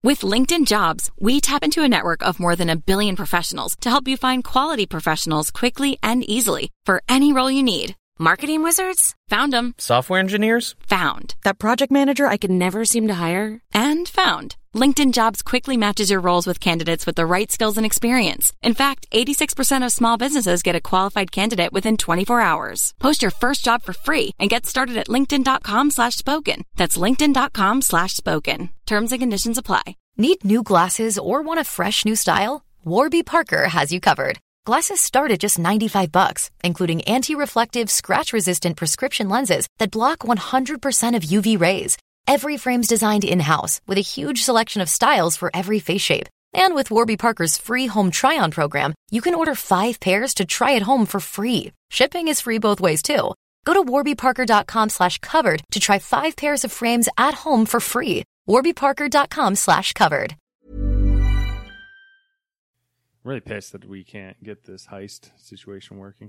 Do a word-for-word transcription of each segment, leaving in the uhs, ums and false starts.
With LinkedIn Jobs, we tap into a network of more than a billion professionals to help you find quality professionals quickly and easily for any role you need. Marketing wizards? Found them. Software engineers? Found. That project manager I could never seem to hire? And found. LinkedIn Jobs quickly matches your roles with candidates with the right skills and experience. In fact, eighty-six percent of small businesses get a qualified candidate within twenty-four hours. Post your first job for free and get started at linkedin.com slash spoken. That's linkedin.com slash spoken. Terms and conditions apply. Need new glasses or want a fresh new style? Warby Parker has you covered. Glasses start at just ninety-five bucks, including anti-reflective, scratch-resistant prescription lenses that block one hundred percent of U V rays. Every frame's designed in-house with a huge selection of styles for every face shape. And with Warby Parker's free home try-on program, you can order five pairs to try at home for free. Shipping is free both ways, too. Go to warbyparker.com slash covered to try five pairs of frames at home for free. warbyparker.com slash covered. I'm really pissed that we can't get this heist situation working.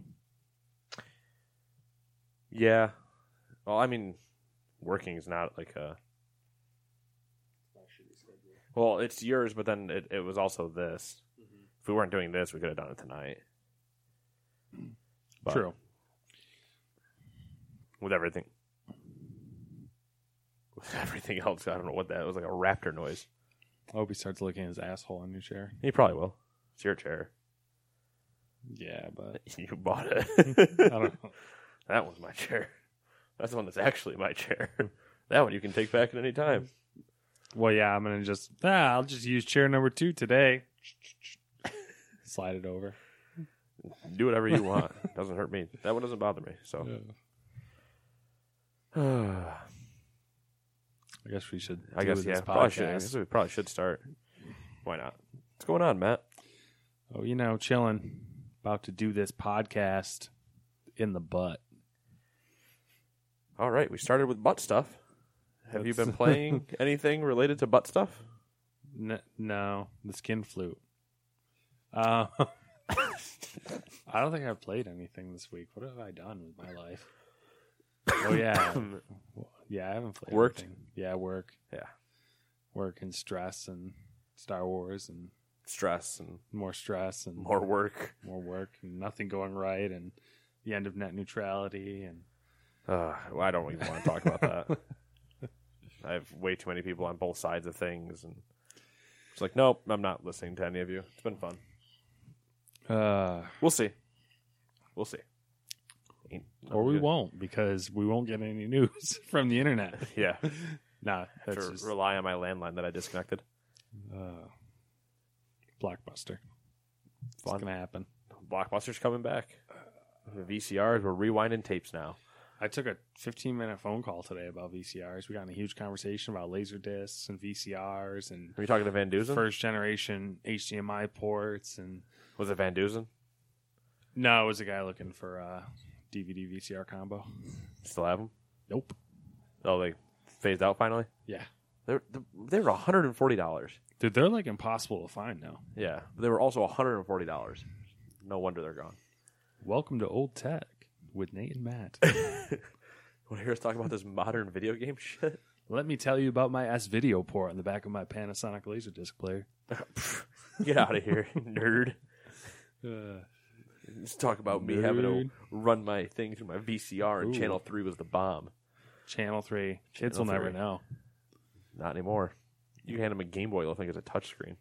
Yeah. Well, I mean, working is not like a... Well, it's yours, but then it, it was also this. Mm-hmm. If we weren't doing this, we could have done it tonight. But True. With everything. With everything else, I don't know what that was. Like a raptor noise. I hope he starts licking his asshole in your chair. He probably will. It's your chair. Yeah, but... You bought it. I don't know. That one's my chair. That's the one that's actually my chair. That one you can take back at any time. Well, yeah, I'm going to just... Ah, I'll just use chair number two today. Slide it over. Do whatever you want. Doesn't hurt me. That one doesn't bother me. So, yeah. I guess we should. I guess yeah. Probably should, I guess we probably should start. Why not? What's going on, Matt? Oh, you know, chilling. About to do this podcast in the butt. All right, we started with butt stuff. Have That's... you been playing anything related to butt stuff? N- no, the skin flute. Uh, I don't think I've played anything this week. What have I done with my life? Oh, yeah. Yeah, I haven't played Worked? anything. Yeah, work. Yeah. Work and stress and Star Wars and... Stress and... More stress and... More work. More work and nothing going right and the end of net neutrality and... Uh, well, I don't even want to talk about that. I have way too many people on both sides of things, and it's like, nope, I'm not listening to any of you. It's been fun. Uh, we'll see. We'll see. Ain't or we good. won't, because we won't get any news from the internet. Yeah. Nah, I have to just... rely on my landline that I disconnected. Uh, Blockbuster. Fun. It's going to happen. Blockbuster's coming back. The V C Rs, we're rewinding tapes now. I took a fifteen-minute phone call today about V C Rs. We got in a huge conversation about laser discs and V C Rs and... Are you talking to Van Dusen? First-generation H D M I ports and... Was it Van Dusen? No, it was a guy looking for a D V D V C R combo. Still have them? Nope. Oh, they phased out finally? Yeah. They're, they were one hundred forty dollars. Dude, they're like impossible to find now. Yeah. But they were also one hundred forty dollars. No wonder they're gone. Welcome to Old Tech with Nate and Matt. Want to hear us talk about this modern video game shit? Let me tell you about my S-Video port on the back of my Panasonic Laserdisc player. Get out of here, nerd. Uh, Let's talk about nerd. me having to run my thing through my V C R, and Ooh. Channel three was the bomb. Channel three. Kids Channel will never three. know. Not anymore. You hand them a Game Boy, they'll think it's a touchscreen.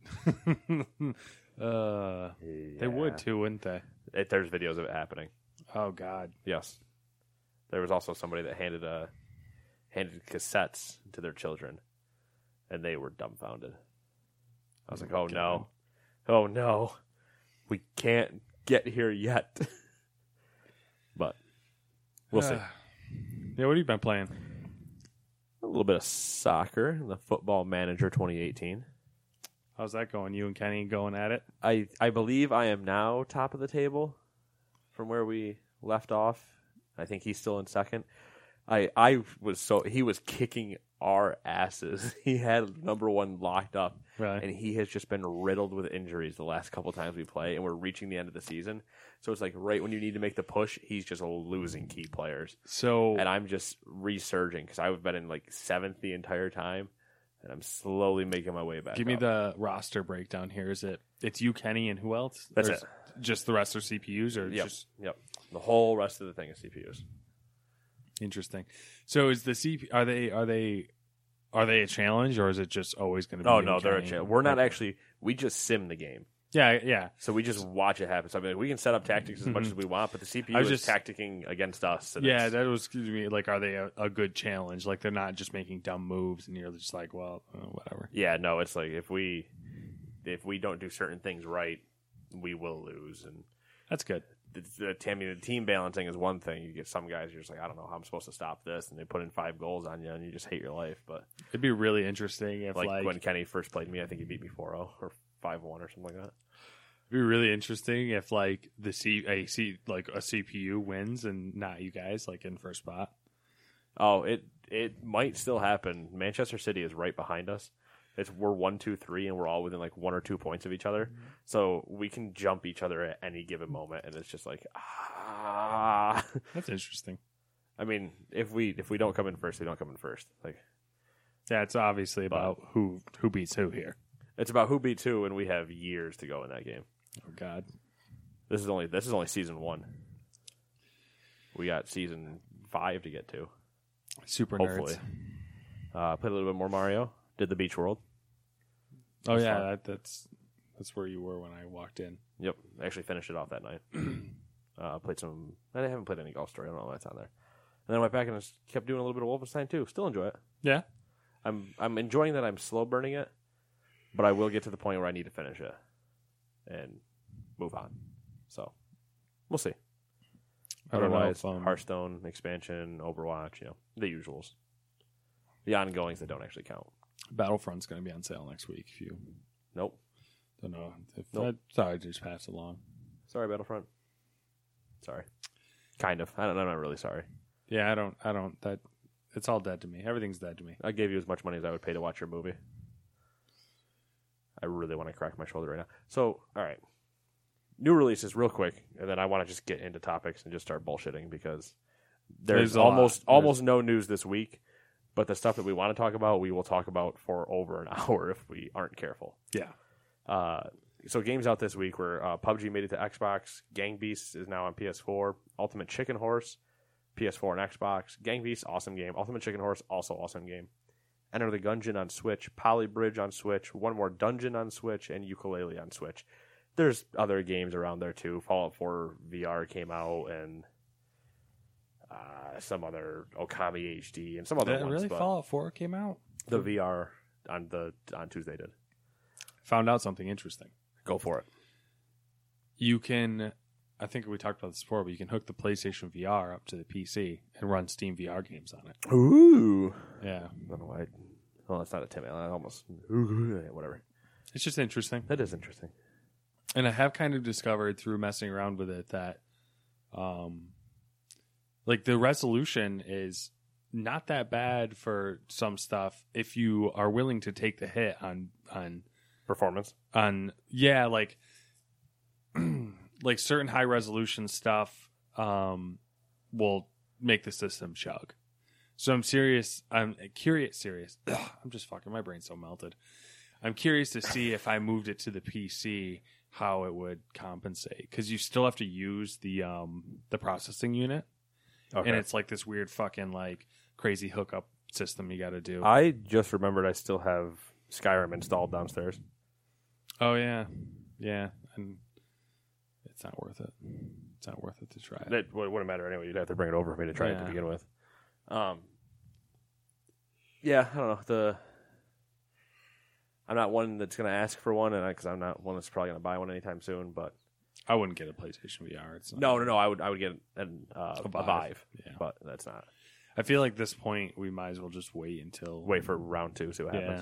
uh, Yeah. They would too, wouldn't they? It, there's videos of it happening. Oh, God. Yes. There was also somebody that handed uh, handed cassettes to their children, and they were dumbfounded. I was Oh, like, oh, God. no. Oh, no. We can't get here yet. But we'll see. Yeah, what have you been playing? A little bit of soccer, the Football Manager twenty eighteen. How's that going? You and Kenny going at it? I, I believe I am now top of the table from where we left off. I think he's still in second. I I was so he was kicking our asses. He had number one locked up, Right. and he has just been riddled with injuries the last couple times we play, and we're reaching the end of the season. So it's like right when you need to make the push, he's just losing key players. So And I'm just resurging because I've been in like seventh the entire time, and I'm slowly making my way back. Give me up. the roster breakdown here. Is it it's you, Kenny, and who else? That's Or it. is Just the rest are C P Us, or Yep. just Yep. The whole rest of the thing is C P Us. interesting? So is the C P? Are they are they are they a challenge, or is it just always going to be? Oh you no, and they're a Kenny? challenge. We're not Okay. actually. We just sim the game. Yeah, yeah. So we just watch it happen. So I mean, we can set up tactics as much Mhm. as we want, but the C P U I is was just- tacticking against us. And Yeah, it's- that was excuse me. Like, are they a, a good challenge? Like, they're not just making dumb moves, and you're just like, well, uh, whatever. yeah, no, it's like if we if we don't do certain things right, we will lose. And That's good. the, the, I mean, the team balancing is one thing. You get some guys, you're just like, I don't know how I'm supposed to stop this, and they put in five goals on you, and you just hate your life. But It'd be really interesting if like, like, when Kenny first played me, I think he beat me four oh or five one or something like that. it'd be really interesting if like the C a C like a C P U wins and not you guys like in first spot. Oh, it it might still happen. Manchester City is right behind us. It's we're one, two, three, and we're all within like one or two points of each other. So we can jump each other at any given moment, and it's just like ah. That's interesting. I mean, if we if we don't come in first, we don't come in first. Like Yeah, it's obviously But- about who who beats who here. it's about who beats who, and we have years to go in that game. Oh God. This is only this is only season one. We got season five to get to. Super Hopefully, nerds. uh, played a little bit more Mario. Did the Beach World. Oh That's yeah, fun. that, that's that's where you were when I walked in. Yep, I actually finished it off that night. uh, played some. I haven't played any Golf Story. I don't know why it's on there. And then I went back and just kept doing a little bit of Wolfenstein too. Still enjoy it. Yeah. I'm I'm enjoying that. I'm slow burning it, but I will get to the point where I need to finish it and move on. So we'll see. I don't know Otherwise, if, um, Hearthstone expansion, Overwatch, you know, the usuals, the ongoings that don't actually count. Battlefront's going to be on sale next week. If you Nope. don't know, if Nope. I thought I'd just pass it along. Sorry, Battlefront. Sorry. Kind of. I don't, I'm not really sorry. Yeah, I don't. I don't. That it's all dead to me. Everything's dead to me. I gave you as much money as I would pay to watch your movie. I really want to crack my shoulder right now. So, all right. New releases real quick, and then I want to just get into topics and just start bullshitting because there's, There's a lot. almost There's- almost no news this week. But the stuff that we want to talk about, we will talk about for over an hour if we aren't careful. Yeah. Uh, so games out this week were uh, P U B G made it to Xbox. Gang Beasts is now on P S four. Ultimate Chicken Horse, P S four and Xbox. Gang Beasts, awesome game. Ultimate Chicken Horse, also awesome game. Enter the Gungeon on Switch. Poly Bridge on Switch. One More Dungeon on Switch. And Ukulele on Switch. There's other games around there too. Fallout four V R came out, and uh, some other Okami H D and some other That ones. really but Fallout four came out. the V R on the on Tuesday did. Found out something interesting. Go for it. You can, I think we talked about this before, but you can hook the PlayStation V R up to the P C and run Steam V R games on it. Ooh. Yeah. I don't know why. Well, it's not a Tim Allen. I almost whatever. It's just interesting. That is interesting. And I have kind of discovered through messing around with it that, um, like the resolution is not that bad for some stuff if you are willing to take the hit on on Performance. on yeah like like certain high resolution stuff um, will make the system chug. So I'm serious. I'm curious. Serious. Ugh, I'm just fucking. My brain's so melted. I'm curious to see if I moved it to the P C, how it would compensate, because you still have to use the um the processing unit, Okay. and it's like this weird fucking like crazy hookup system you got to do. I just remembered I still have Skyrim installed downstairs. Oh yeah, yeah, and it's not worth it. It's not worth it to try it. That w- wouldn't matter anyway. You'd have to bring it over for me to try it Yeah. to begin with. Um. Yeah, I don't know. The I'm not one that's going to ask for one, and because I'm not one that's probably going to buy one anytime soon. But I wouldn't get a PlayStation V R. It's not, no, no, no. I would, I would get an uh, a, A Vive. Vive. Yeah. But that's not. I feel like at this point we might as well just wait until Wait for round two, see what Yeah. happens.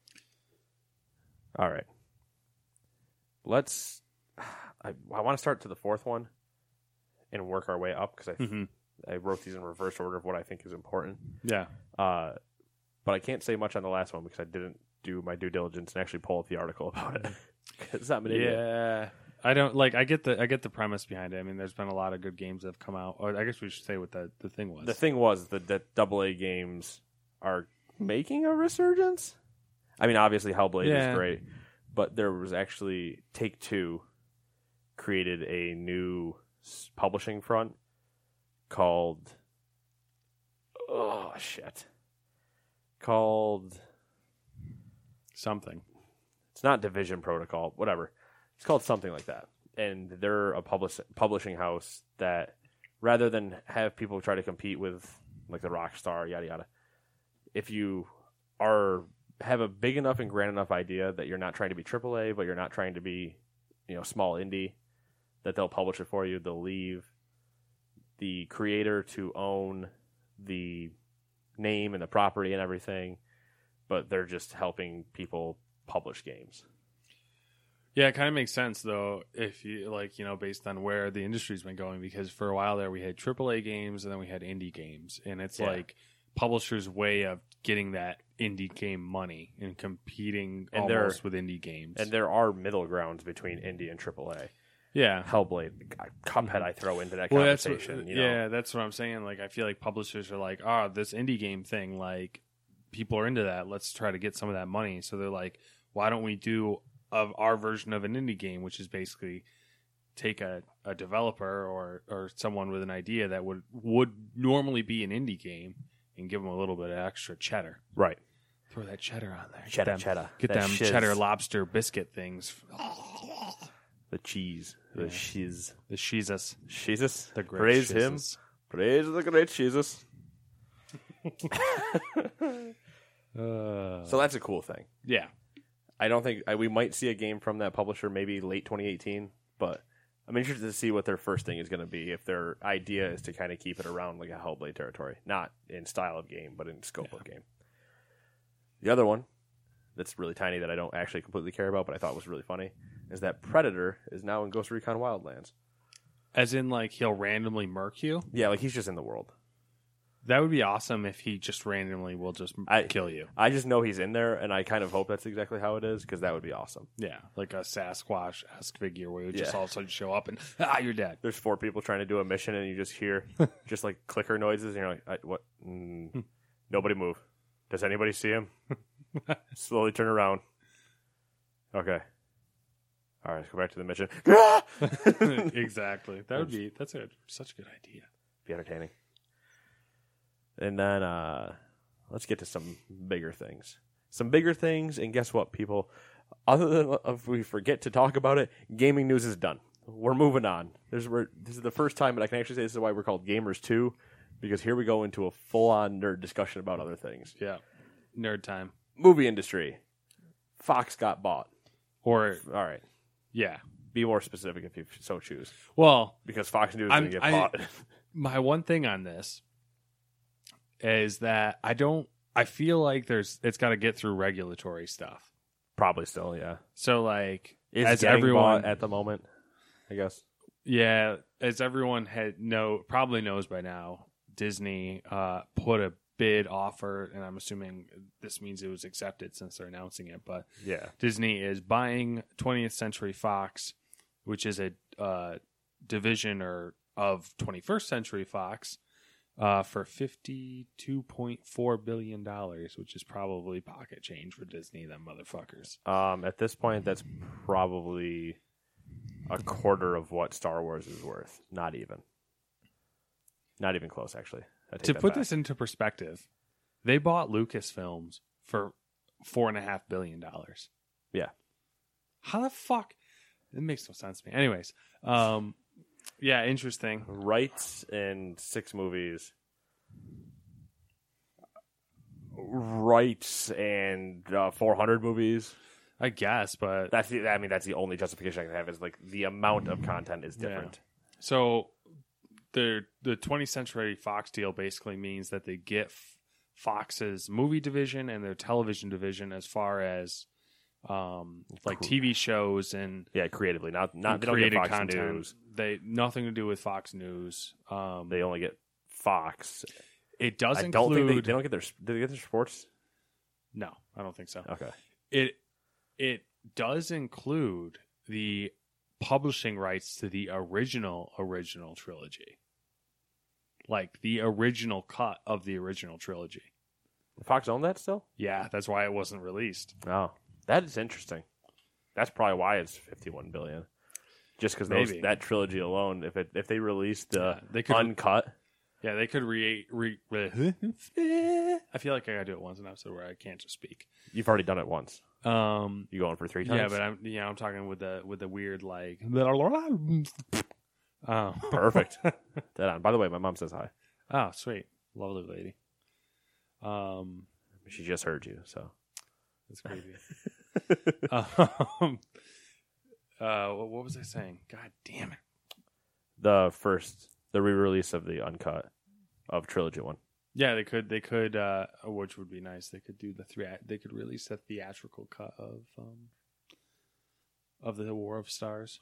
All right. Let's. I, I want to start to the fourth one and work our way up because I Mhm. I wrote these in reverse order of what I think is important. Yeah. Uh, but I can't say much on the last one because I didn't do my due diligence and actually pull up the article about it. Because I'm an idiot. Yeah. I don't like. I get the. I get the premise behind it. I mean, there's been a lot of good games that have come out. Or I guess we should say what the the thing was. The thing was that that double A games are making a resurgence. I mean, obviously Hellblade Yeah. is great, but there was actually Take-Two created a new s- publishing front called oh shit called Something. it's not Division Protocol, whatever. It's called something like that. And they're a publish- publishing house that, rather than have people try to compete with, like, the Rockstar, yada, yada, if you are have a big enough and grand enough idea that you're not trying to be triple A, but you're not trying to be, you know, small indie, that they'll publish it for you. They'll leave the creator to own the name and the property and everything, but they're just helping people publish games. Yeah, it kind of makes sense, though, if you, like, you know, based on where the industry's been going, because for a while there we had triple A games and then we had indie games. And it's Yeah. like publishers' way of getting that indie game money and competing And there- almost with indie games. And there are middle grounds between indie and triple A. yeah. Hellblade, Cuphead, I throw into that Well, that's conversation. what, you know? yeah, that's what I'm saying. Like, I feel like publishers are like, oh, this indie game thing, like, people are into that. Let's try to get some of that money. So they're like, why don't we do of our version of an indie game, which is basically take a, a developer or, or someone with an idea that would, would normally be an indie game and give them a little bit of extra cheddar. Right. Throw that cheddar on there. Cheddar, get them, cheddar. Get That them shiz. cheddar lobster biscuit things. The cheese. The Yeah. shiz. The Jesus. Jesus. The great Praise him. shizzes. Praise the great Jesus. Uh, So that's a cool thing. yeah. I don't think I, we might see a game from that publisher maybe late twenty eighteen, but I'm interested to see what their first thing is going to be. If their idea is to kind of keep it around like a Hellblade territory, not in style of game, but in scope Yeah. of game. The other one that's really tiny that I don't actually completely care about, but I thought was really funny, is that Predator is now in Ghost Recon Wildlands. As in, like, he'll randomly murk you? Yeah, like he's just in the world. That would be awesome if he just randomly will just I- kill you. I just know he's in there, and I kind of hope that's exactly how it is, because that would be awesome. Yeah, like a Sasquatch-esque figure where he would just Yeah. all of a sudden show up and, ah, you're dead. There's four people trying to do a mission, and you just hear just like clicker noises, and you're like, I, "What? Mm, nobody move. Does anybody see him?" Slowly turn around. Okay. All right, let's go back to the mission. Exactly. That would be, that's a, such a good idea. Be entertaining. And then uh, let's get to some bigger things. Some bigger things, and guess what, people? Other than if we forget to talk about it, gaming news is done. We're moving on. There's, we're, this is the first time, but I can actually say this is why we're called Gamers two, because here we go into a full-on nerd discussion about other things. Yeah. Nerd time. Movie industry. Fox got bought. Or, All right. yeah. Be more specific if you so choose. Well, Because Fox News is I'm- going to get I- bought. my one thing on this is that I don't, I feel like there's, it's got to get through regulatory stuff. Probably still, yeah. So, like, Is as getting everyone, bought at the moment, I guess. yeah, as everyone had know, probably knows by now, Disney uh, put a bid offer, and I'm assuming this means it was accepted since they're announcing it, but Yeah. Disney is buying twentieth Century Fox, which is a uh, division or of twenty-first Century Fox, uh, for fifty-two point four billion dollars, which is probably pocket change for Disney, them motherfuckers. Um, at this point, that's probably a quarter of what Star Wars is worth. Not even. Not even close, actually. I take To that put back. this into perspective, they bought Lucasfilms for four and a half billion dollars. Yeah. How the fuck? It makes no sense to me. Anyways, um, yeah, interesting. Rights in six movies. Rights and uh, four hundred movies. I guess, but That's the, I mean, that's the only justification I can have is like the amount of content is Yeah. different. so the the twentieth Century Fox deal basically means that they get F- Fox's movie division and their television division as far as um, like Cool. T V shows and, Yeah, creatively, not not and they don't get created Fox content. News. They nothing to do with Fox News. Um, They only get Fox. it does I include. don't think they, they don't get their. Do they get their sports? No, I don't think so. Okay. It it does include the publishing rights to the original original trilogy, like the original cut of the original trilogy. Fox owned that still? Yeah, that's why it wasn't released. Oh, that is interesting. That's probably why it's fifty-one billion. Just because that trilogy alone, if it if they released the yeah, they could, uncut, yeah, they could re, re, re I feel like I gotta do it once an episode where I can't just speak. You've already done it once. Um, you going for three times? Yeah, but I'm yeah, I'm talking with the with the weird like. Oh, perfect. Dead on. By the way, my mom says hi. Oh, sweet, lovely lady. Um, she just heard you, so that's crazy. um, uh, what was I saying? God damn it! The first, the re-release of the uncut of trilogy one. Yeah, they could. They could, uh, which would be nice. They could do the three. They could release a theatrical cut of um, of the War of Stars,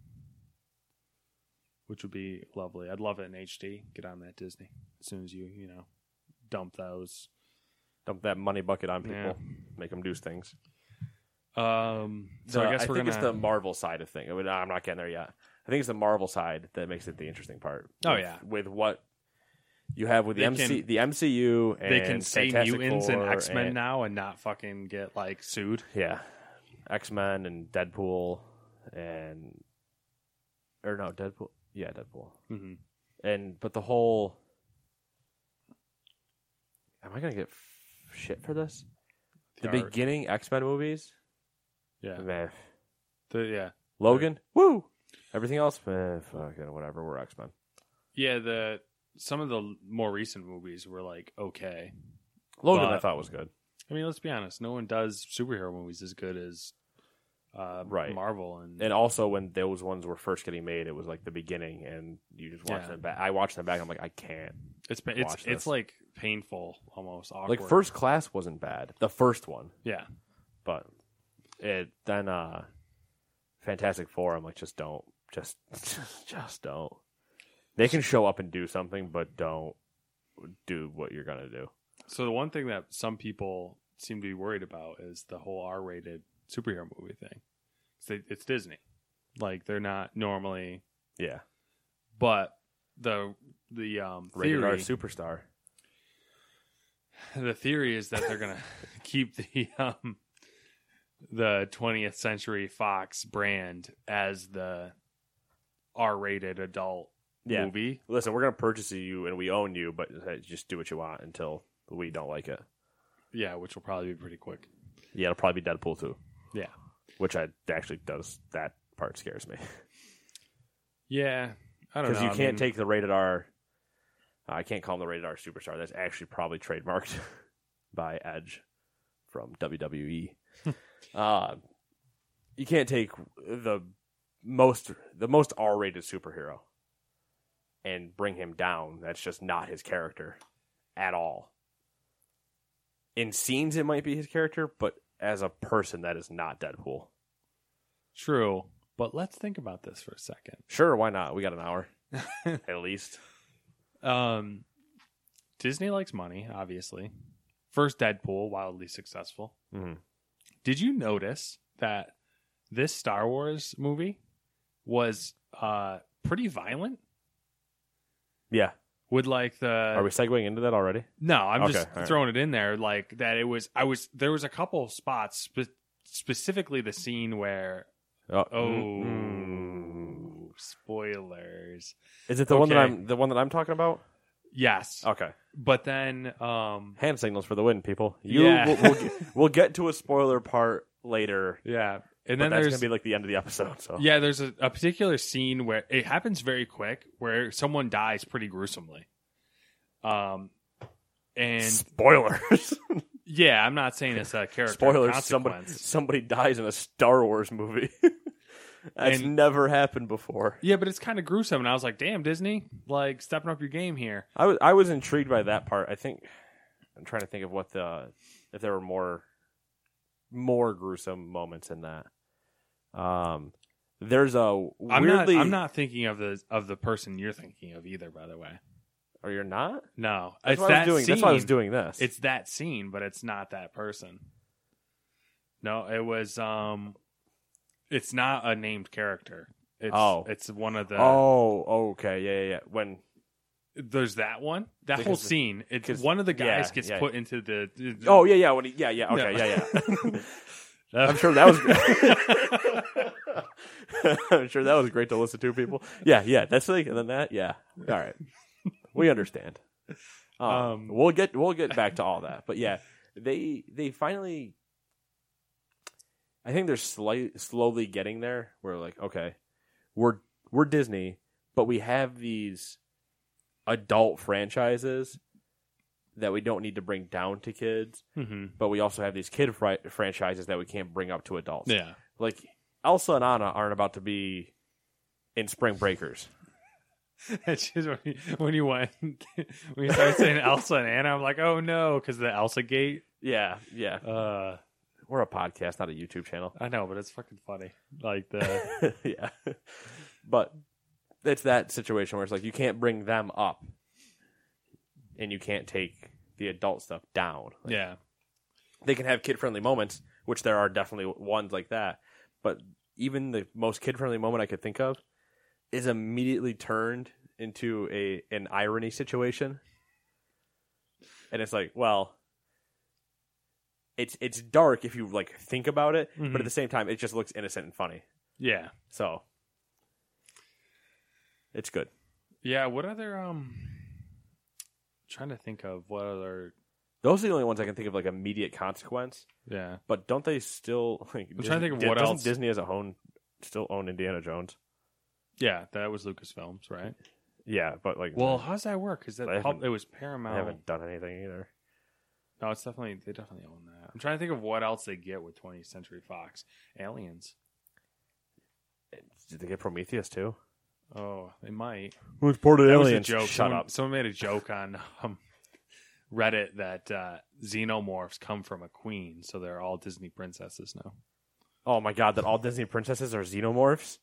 which would be lovely. I'd love it in H D. Get on that Disney as soon as you you know dump those, dump that money bucket on people, yeah. Make them do things. Um, so the, I guess I we're think gonna... it's the Marvel side of things. I mean, I'm not getting there yet. I think it's the Marvel side that makes it the interesting part. Oh with, yeah, with what you have with the they M C, can, the M C U, and they can say Fantastic mutants Four and X Men and, now and not fucking get like sued. Yeah, X Men and Deadpool and or no Deadpool. Yeah, Deadpool. Mm-hmm. And but the whole. Am I gonna get f- shit for this? The, the beginning X Men movies. Yeah, man. The, yeah, Logan. The, woo. Everything else, eh, fucking whatever. We're X Men. Yeah, the some of the more recent movies were like okay. Logan, but, I thought was good. I mean, let's be honest. No one does superhero movies as good as uh, right. Marvel, and and also when those ones were first getting made, it was like the beginning, and you just watch yeah. them back. I watched them back. I'm like, I can't. It's been, it's this. it's like painful, almost awkward. Like First Class wasn't bad. The first one, yeah, but it then uh, Fantastic Four. I'm like, just don't, just just don't. They can show up and do something, but don't do what you're gonna do. So the one thing that some people seem to be worried about is the whole R-rated superhero movie thing. It's, it's Disney, like they're not normally, yeah. But the the um, rated theory, R superstar. The theory is that they're gonna keep the um, the twentieth Century Fox brand as the R-rated adult yeah. movie. Listen, we're gonna purchase you and we own you, but just do what you want until we don't like it. Yeah, which will probably be pretty quick. Yeah, it'll probably be Deadpool too. Yeah, which I actually does that part scares me. Yeah, I don't know because you I can't mean, take the rated R. Uh, I can't call him the rated R superstar. That's actually probably trademarked by Edge from W W E. uh, you can't take the most the most R-rated superhero and bring him down. That's just not his character at all. In scenes, it might be his character, but as a person, that is not Deadpool. True, but let's think about this for a second. Sure, why not? We got an hour, at least. Um, Disney likes money, obviously. First Deadpool, wildly successful. Mm-hmm. Did you notice that this Star Wars movie was uh, pretty violent? Yeah. With like the Are we segueing into that already? No, I'm okay, just throwing right. it in there like that. It was I was there was a couple spots spe- specifically the scene where oh, oh mm-hmm. spoilers. Is it the okay. one that I'm the one that I'm talking about? Yes. Okay. But then um, hand signals for the win, people. You yeah. we'll, we'll, get, we'll get to a spoiler part later. Yeah. And but then that's there's gonna be like the end of the episode. So yeah, there's a, a particular scene where it happens very quick, where someone dies pretty gruesomely. Um, and spoilers. Yeah, I'm not saying it's a character spoilers. consequence. Somebody somebody dies in a Star Wars movie. That's and, never happened before. Yeah, but it's kind of gruesome, and I was like, "Damn, Disney, like stepping up your game here." I was I was intrigued by that part. I think I'm trying to think of what the if there were more more gruesome moments in that. Um, there's a weirdly. I'm not, I'm not thinking of the of the person you're thinking of either. By the way, or you're not? No, that's it's why that I was doing. scene. That's why I was doing this. It's that scene, but it's not that person. No, it was. Um, it's not a named character. It's, oh, it's one of the. Oh, okay, yeah, yeah, yeah. When There's that one. That Because whole the- scene. It's 'cause- one of the guys yeah, gets yeah. put into the. the Oh yeah, yeah. When he, yeah, yeah. Okay, No. yeah, yeah. that- I'm sure that was. I'm sure that was great to listen to, people. Yeah, yeah. That's like, and then that, yeah. All right, we understand. Um, Um, we'll get we'll get back to all that, but yeah, they they finally. I think they're slight, slowly getting there. We're like, okay, we're we're Disney, but we have these adult franchises that we don't need to bring down to kids, Mhm. but we also have these kid fri- franchises that we can't bring up to adults. Yeah. Like Elsa and Anna aren't about to be in Spring Breakers. It's just when you, when you went when you started saying Elsa and Anna, I'm like, oh no, because the Elsa Gate. Yeah, yeah. Uh, We're a podcast, not a YouTube channel. I know, but it's fucking funny. Like the Yeah. But it's that situation where it's like you can't bring them up and you can't take the adult stuff down. Like, yeah, they can have kid-friendly moments, which there are definitely ones like that. But even the most kid-friendly moment I could think of is immediately turned into a an irony situation. And it's like, well, it's it's dark if you like think about it, Mhm. but at the same time, it just looks innocent and funny. yeah, So it's good. yeah. What other um? Trying to think of what other. Those are the only ones I can think of like immediate consequence. Yeah, But don't they still? Like, I'm trying to think of Disney- what doesn't else. Disney as a own still own Indiana Jones? yeah. That was Lucasfilms, right? Yeah, but like, Well, how does that work? Because that I pub- haven't- it was I Paramount. haven't done anything either. No, it's definitely they definitely own that. I'm trying to think of what else they get with twentieth Century Fox. Aliens. Did they get Prometheus too? Oh, they might. Who's part of That was a joke. Shut someone, up. Someone made a joke on um, Reddit that uh, xenomorphs come from a queen, so they're all Disney princesses now. Oh my god, that all Disney princesses are xenomorphs?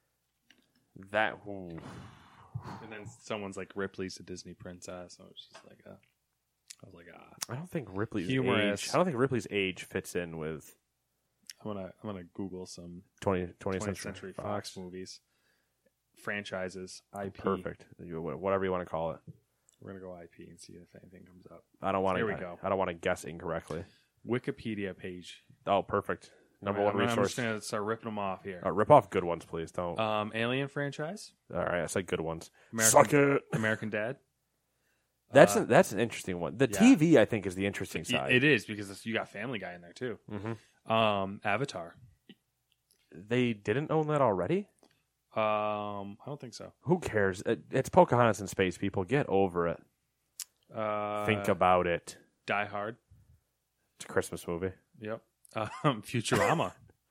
That ooh. And then someone's like, Ripley's a Disney princess. So it's just like, a, I was like, ah, I don't think Ripley's Humorous. age. I don't think Ripley's age fits in with I'm gonna I'm gonna Google some twentieth, twentieth, twentieth century, Century Fox movies, franchises, I P. Perfect. You- Whatever you want to call it. We're gonna go I P and see if anything comes up. I don't want Here we to. go. I don't want to guess incorrectly. Wikipedia page. Oh, perfect. Number All right, one I'm, resource. I'm just gonna start ripping them off here. Uh, rip off good ones, please. Don't. Um, Alien franchise, All right, I said good ones. American, Suck it. American Dad. That's Uh, an, that's an interesting one. The yeah. T V, I think, is the interesting Y- side. It is because it's, you got Family Guy in there too. Mm-hmm. Um, Avatar. They didn't own that already. Um, I don't think so. Who cares? It, it's Pocahontas in space. People get over it. Uh, Think about it. Die Hard. It's a Christmas movie. Yep. Um, Futurama.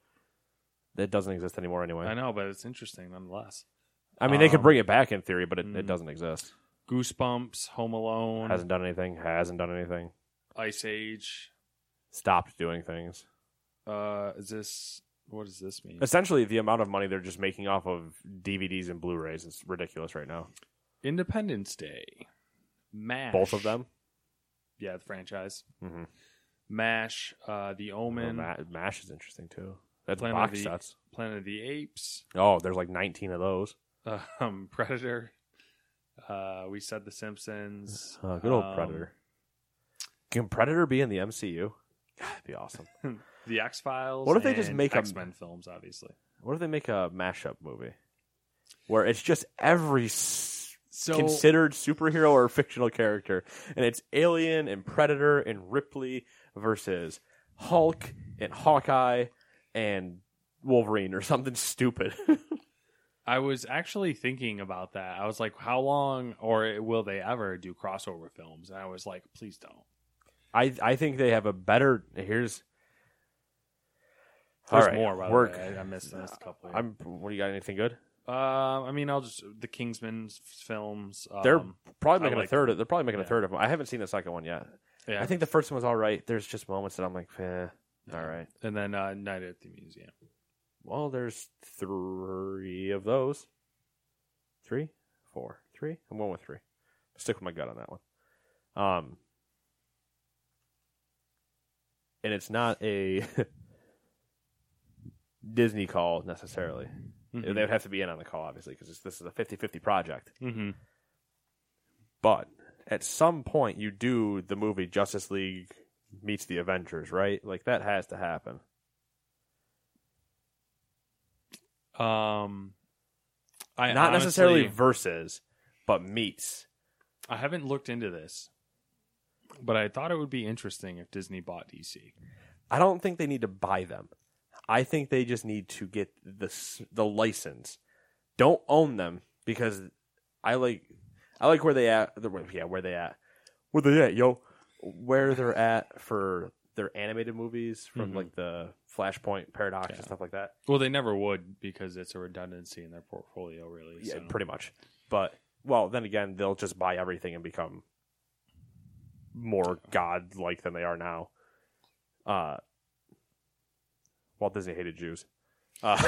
It doesn't exist anymore anyway. I know, but it's interesting nonetheless. I mean, they could Um, bring it back in theory, but it, mm. it doesn't exist. Goosebumps, Home Alone, Hasn't done anything. Hasn't done anything. Ice Age. Stopped doing things. Uh, is this what does this mean? Essentially, the amount of money they're just making off of D V Ds and Blu-rays is ridiculous right now. Independence Day. MASH. Both of them. Yeah, the franchise. Mm-hmm. MASH. Uh, The Omen. Ma- MASH is interesting too. That's Planet box of the- sets. Planet of the Apes. Oh, there's like nineteen of those. Um, Predator. Uh, we said The Simpsons. Oh, good old Um, Predator. Can Predator be in the M C U? God, that'd be awesome. The X Files. What if they just make a- X Men films? Obviously. What if they make a mashup movie where it's just every s- So considered superhero or fictional character, and it's Alien and Predator and Ripley versus Hulk and Hawkeye and Wolverine or something stupid. I was actually thinking about that. I was like, how long or will they ever do crossover films? And I was like, please don't. I I think they have a better. Here's There's all right, more. By the work. way. I, I missed, I missed a couple. Here. I'm. What do you got? Anything good? Uh, I mean, I'll just the Kingsman films. Um, They're probably I making like a third. Of, they're probably making Yeah. a third of them. I haven't seen the second one yet. yeah. I think the first one was all right. There's just moments that I'm like, eh, all right. And then uh, Night at the Museum. Well, there's three of those. Three, four, three. I'm going with three. Stick with my gut on that one. Um, and it's not a Disney call necessarily. Mm-hmm. They would have to be in on the call, obviously, because this is a fifty-fifty project. Mm-hmm. But at some point, you do the movie Justice League meets the Avengers, right? Like, that has to happen. Um, I Not honestly, necessarily versus, but meets. I haven't looked into this, but I thought it would be interesting if Disney bought D C. I don't think they need to buy them. I think they just need to get the the license. Don't own them, because I like I like where they at. Yeah, where they at? Where they at, yo? Where they're at for their animated movies from Mm-hmm. like the Flashpoint Paradox Yeah. and stuff like that. Well, they never would, because it's a redundancy in their portfolio, really. Yeah, so. pretty much. But well, then again, they'll just buy everything and become more god-like than they are now. Uh, Walt Disney hated Jews. Uh,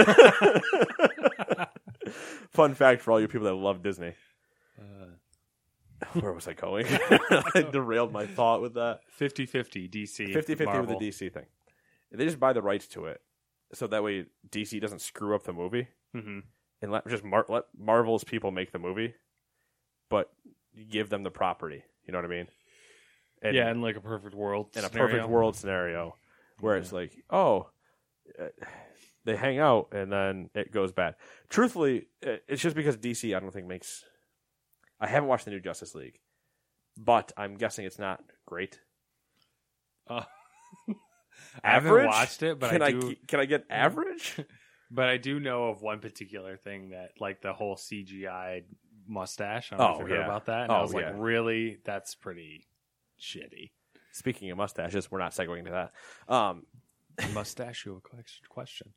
fun fact for all you people that love Disney. Uh, Where was I going? I derailed my thought with that. fifty-fifty D C. fifty-fifty with Marvel. the D C thing. They just buy the rights to it, so that way D C doesn't screw up the movie, Mm-hmm. and let just Mar- let Marvel's people make the movie, but give them the property. You know what I mean? And Yeah, in like a perfect world. in a scenario. perfect world scenario, where it's like, oh, uh, they hang out and then it goes bad. Truthfully, it- it's just because D C, I don't think makes. I haven't watched the new Justice League, but I'm guessing it's not great. Uh, I haven't watched it, but can I I, do. can I get average? But I do know of one particular thing that, like the whole C G I mustache. I don't know Oh, if you heard yeah. about that. And Oh, I was like, yeah. really? That's pretty shitty. Speaking of mustaches, we're not segueing to that. Um, Mustachio question.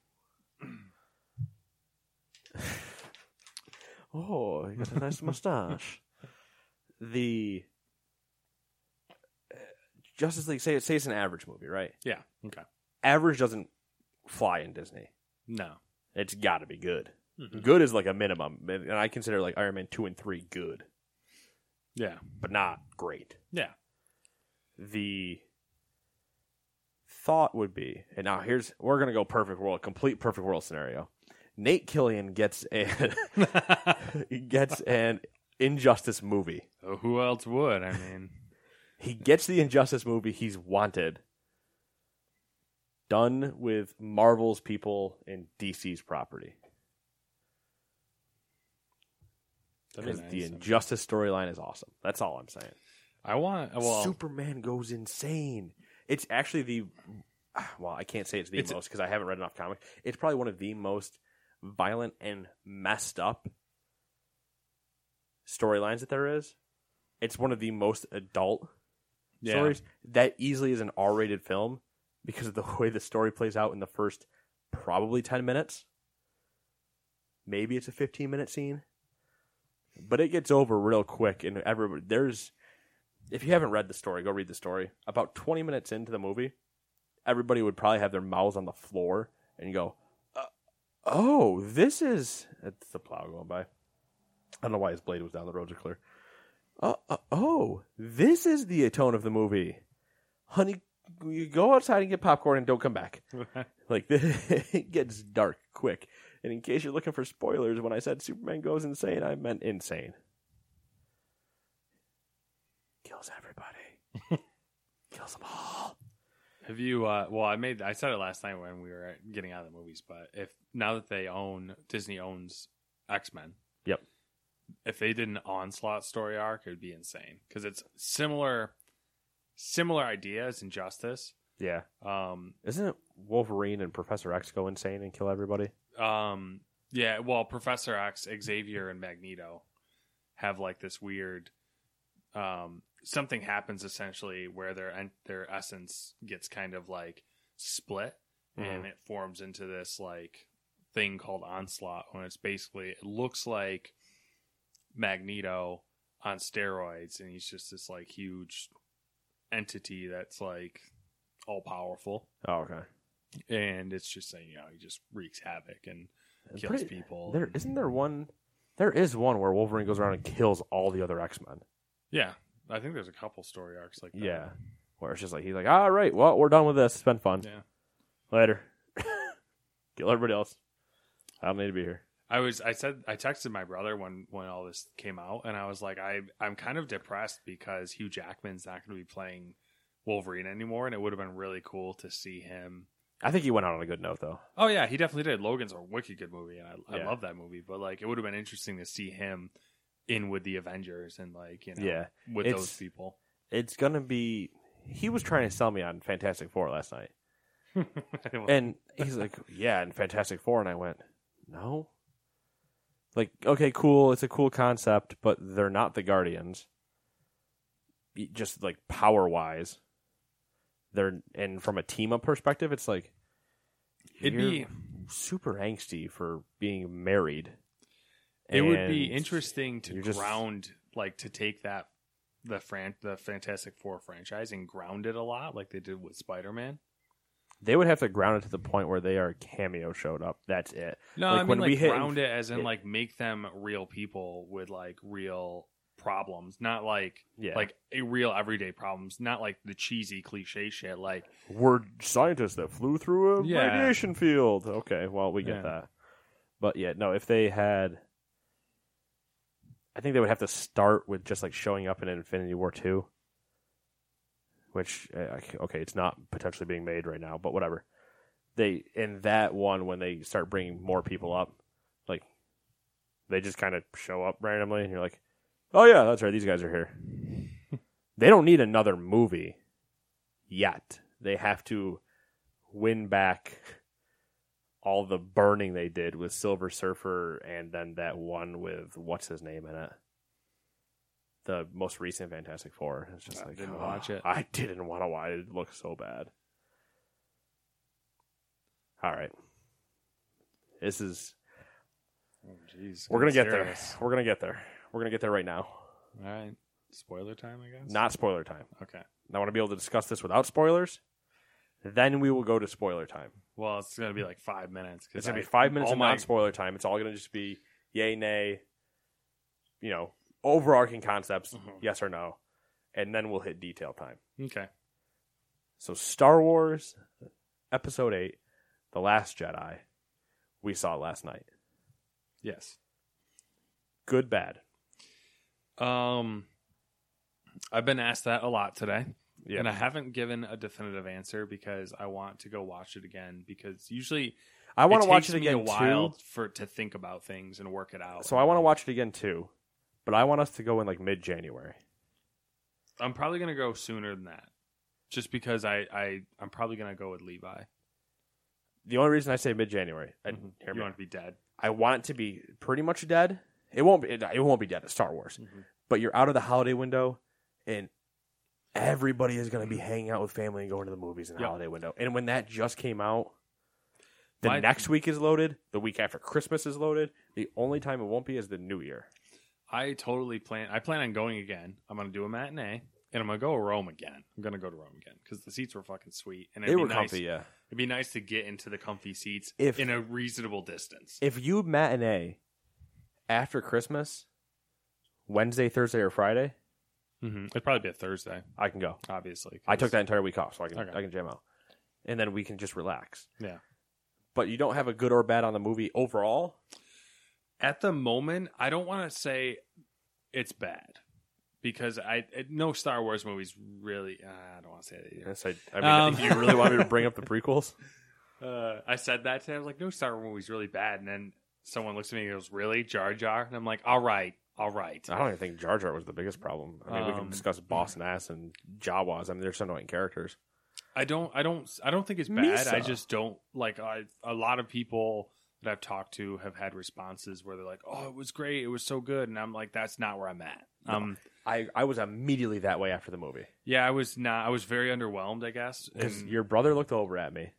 oh, you got a nice mustache. The uh, Justice League, say, say it's an average movie, right? Yeah. Okay. Average doesn't fly in Disney. No. It's got to be good. Mhm. Good is like a minimum, and I consider like Iron Man two and three good, Yeah. but not great. Yeah. The thought would be, and now here's we're gonna go perfect world, complete perfect world scenario. Nate Killian gets a gets an Injustice movie. Oh, who else would? I mean, He gets the Injustice movie he's wanted, done with Marvel's people and D C's property. that'd Because be the nice. Injustice storyline is awesome. That's all I'm saying. I want. Well, Superman goes insane. It's actually the well, I can't say it's the It's- most because I haven't read enough comics. It's probably one of the most violent and messed up storylines that there is. It's one of the most adult yeah. stories. That easily is an R-rated film because of the way the story plays out in the first probably ten minutes. Maybe it's a fifteen-minute scene. But it gets over real quick, and everybody there's if you haven't read the story, go read the story. About twenty minutes into the movie, everybody would probably have their mouths on the floor, and you go, uh, "Oh, this is." It's the plow going by. I don't know why his blade was down. The roads are clear. Uh, uh, oh, this is the tone of the movie, honey. You go outside and get popcorn and don't come back. Like it gets dark quick. And in case you're looking for spoilers, when I said Superman goes insane, I meant insane. Kills everybody. Kills them all. Have you? Uh, well, I made. I said it last night when we were getting out of the movies. But if now that they own Disney owns X-Men, Yep. if they did an Onslaught story arc, it would be insane because it's similar, similar ideas in Justice. Yeah. Um, Isn't it Wolverine and Professor X go insane and kill everybody? um, yeah. Well, Professor X, Xavier, and Magneto have like this weird. Um, something happens essentially where their en- their essence gets kind of like split, Mhm. and it forms into this like thing called Onslaught. When it's basically it looks like Magneto on steroids, and he's just this like huge entity that's like all powerful, Oh, okay. and it's just saying you know he just wreaks havoc and I'm kills pretty- people. There isn't there one. There is one where Wolverine goes around and kills all the other X-Men. Yeah, I think there's a couple story arcs like that. Yeah. Where it's just like he's like, all right, well, we're done with this. It's been fun. Yeah. Later. Kill everybody else. I don't need to be here. I was I said I texted my brother when, when all this came out, and I was like, I I'm kind of depressed because Hugh Jackman's not going to be playing Wolverine anymore, and it would have been really cool to see him. I think he went out on a good note, though. Oh yeah, he definitely did. Logan's a wicked good movie, and I, Yeah. I love that movie. But like, it would have been interesting to see him in with the Avengers and like you know Yeah. with It's- those people. It's gonna be. He was trying to sell me on Fantastic Four last night, and he's like, "Yeah, in Fantastic Four," and I went, "No." Like, okay, cool. It's a cool concept, but they're not the Guardians. Y- Just like power wise, they're and from a team up perspective, it's like It'd you're be- super angsty for being married. It would be and interesting to you're just- ground, like to take that the fran- the Fantastic Four franchise and ground it a lot, like they did with Spider-Man. They would have to ground it to the point where they are cameo showed up. That's it. No, Like, I mean when like we hit- ground it as in it- like make them real people with like real problems, not like Yeah. like a real everyday problems, not like the cheesy cliche shit. Like We're scientists that flew through a Yeah. radiation field. Okay, well, we get Yeah. that. But yeah, no, if they had... I think they would have to start with just like showing up in Infinity War two. Which, uh, okay, it's not potentially being made right now, but whatever. They in that one, when they start bringing more people up, like, they just kind of show up randomly, and you're like, oh yeah, that's right, these guys are here. They don't need another movie yet. They have to win back all the burning they did with Silver Surfer, and then that one with what's his name in it, the most recent Fantastic Four. It's just I like didn't oh, watch it. I didn't want to watch it. It looks so bad. All right, this is oh, jeez, we're gonna get serious. there. We're gonna get there. We're gonna get there right now. All right, spoiler time, I guess. Not spoiler time. Okay. I want to be able to discuss this without spoilers. Then we will go to spoiler time. Well, it's gonna be like five minutes. It's gonna be five minutes all of my- non-spoiler time. It's all gonna just be yay, nay, you know, overarching concepts, Mhm. yes or no, and then we'll hit detail time. Okay. So, Star Wars Episode Eight, The Last Jedi, we saw last night. Yes. Good, bad. Um, I've been asked that a lot today. Yeah, And I haven't given a definitive answer because I want to go watch it again. Because usually, I want to watch takes it me again a while too. for to think about things and work it out. So I want to watch it again too, but I want us to go in like mid-January. I'm probably gonna go sooner than that, just because I I I'm probably gonna go with Levi. The only reason I say mid-January, and Mhm. hear You me want to be dead? I want it to be pretty much dead. It won't be. It, it won't be dead at Star Wars, Mhm. but you're out of the holiday window, and everybody is going to be hanging out with family and going to the movies in the Yep. holiday window. And when that just came out, the My- next week is loaded. The week after Christmas is loaded. The only time it won't be is the New Year. I totally plan. I plan on going again. I'm gonna do a matinee, and I'm gonna go to Rome again. I'm gonna go to Rome again because the seats were fucking sweet, and They it'd be were nice, comfy, yeah. It'd be nice to get into the comfy seats If- in a reasonable distance. If you matinee after Christmas, Wednesday, Thursday, or Friday, Mm-hmm. It'd probably be a Thursday, I can go. obviously. I 'cause- took that entire week off, so I can Okay. I can jam out, and then we can just relax. Yeah. But you don't have a good or bad on the movie overall. At the moment, I don't want to say it's bad because I it, no Star Wars movies really. Uh, I don't want to say that either. Yes, I, I mean, Um, if you really want me to bring up the prequels? Uh, I said that today. I was like, no Star Wars movie's really bad, and then someone looks at me and goes, "Really, Jar Jar?" And I'm like, "All right, all right." I don't even think Jar Jar was the biggest problem. I mean, we can Um, discuss Boss Nass and Jawas. I mean, they're some annoying characters. I don't, I don't, I don't think it's bad. I Misa. just don't like. I, a lot of people that I've talked to have had responses where they're like, "Oh, it was great, it was so good," and I'm like, "That's not where I'm at." Um, I, I was immediately that way after the movie. yeah, I was not. I was very underwhelmed, I guess. Because And your brother looked over at me,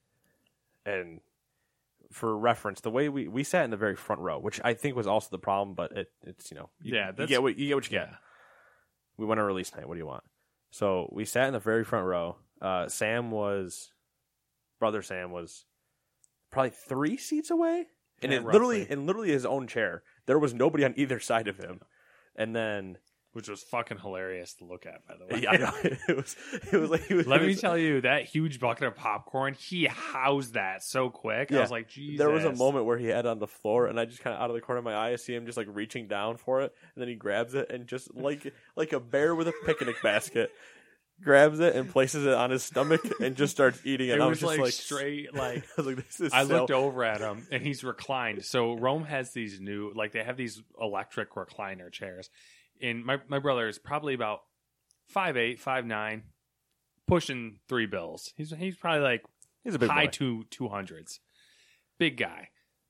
and for reference, the way we, we sat in the very front row, which I think was also the problem, but it, it's, you know, you, Yeah, you that's- get what you get. What you get. yeah. We went on release night. What do you want? So we sat in the very front row. Uh, Sam was, brother Sam was probably three seats away, and Yeah, it literally, roughly. in literally his own chair. There was nobody on either side of him. And then which was fucking hilarious to look at, by the way. Yeah, I know. It was. It was like he was. Let he me was, tell you, that huge bucket of popcorn, he housed that so quick. Yeah. I was like, Jesus. There was a moment where he had it on the floor, and I just kind of out of the corner of my eye, I see him just like reaching down for it, and then he grabs it and just like like a bear with a picnic basket, grabs it and places it on his stomach and just starts eating it. It I was, was just like, like straight, like I was like, this is. I so... looked over at him, and he's reclined. So Rome has these new, like they have these electric recliner chairs. And my, my brother is probably about five eight, five nine, pushing three bills. He's he's probably like He's a big high boy. two two hundreds, big guy.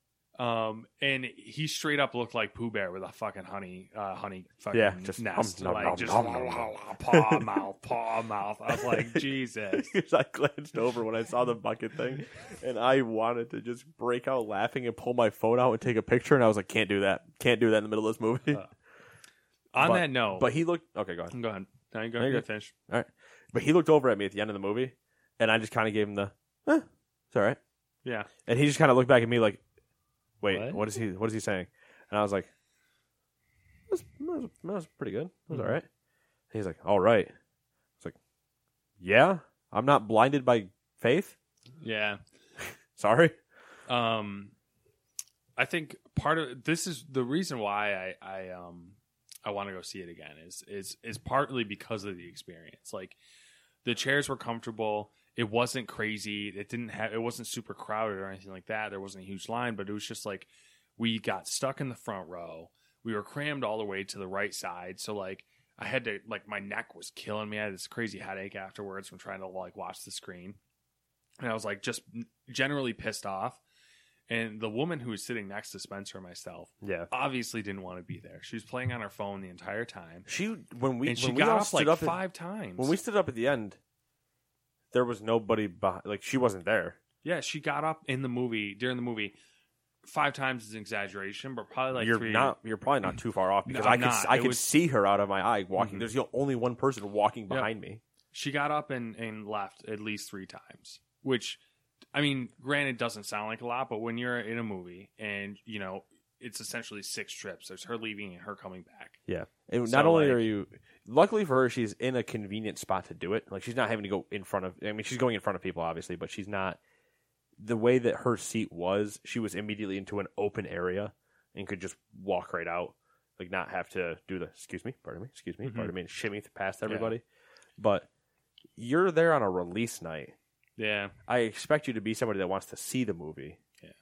Um, and he straight up looked like Pooh Bear with a fucking honey, uh, honey fucking Yeah, just nest, nom, nom, like nom, just nom, nom, nom. paw mouth, paw mouth. I was like, Jesus. I glanced over when I saw the bucket thing, and I wanted to just break out laughing and pull my phone out and take a picture, and I was like, can't do that. Can't do that in the middle of this movie. Uh, On But- that note, But he looked okay. Go ahead. go ahead. Now you go No, you're ahead and good. finish. All right. But he looked over at me at the end of the movie, and I just kind of gave him the, eh, it's all right. Yeah. And he just kind of looked back at me like, wait, What? what is he? What is he saying? And I was like, that was, that was, that was pretty good. It was Mhm. all right. And he's like, all right. It's like, yeah, I'm not blinded by faith. Yeah. Sorry. Um, I think part of this is the reason why I, I um I want to go see it again is is is partly because of the experience. Like the chairs were comfortable. It wasn't crazy. It didn't have. It wasn't super crowded or anything like that. There wasn't a huge line, but it was just like we got stuck in the front row. We were crammed all the way to the right side. So like I had to like my neck was killing me. I had this crazy headache afterwards from trying to like watch the screen, and I was like just generally pissed off. And the woman who was sitting next to Spencer and myself Yeah. obviously didn't want to be there. She was playing on her phone the entire time, She when we and she when we got all up stood like up five times. at, when we stood up at the end, there was nobody behind. Like she wasn't there. Yeah, she got up in the movie during the movie. Five times is an exaggeration, but probably like you're three. not. You're probably not too far off because No, I I'm could not. I It could was- see her out of my eye walking. Mhm. There's the only one person walking Yep. behind me. She got up and, and left at least three times, which, I mean, granted, doesn't sound like a lot, but when you're in a movie and, you know, it's essentially six trips. There's her leaving and her coming back. Yeah, and So, not only like- are you. Luckily for her, she's in a convenient spot to do it. Like she's not having to go in front of. I mean, she's going in front of people, obviously, but she's not. The way that her seat was, she was immediately into an open area and could just walk right out, like not have to do the excuse me, pardon me, excuse me, Mhm. pardon me, and shimmy past everybody. But you're there on a release night. Yeah. I expect you to be somebody that wants to see the movie.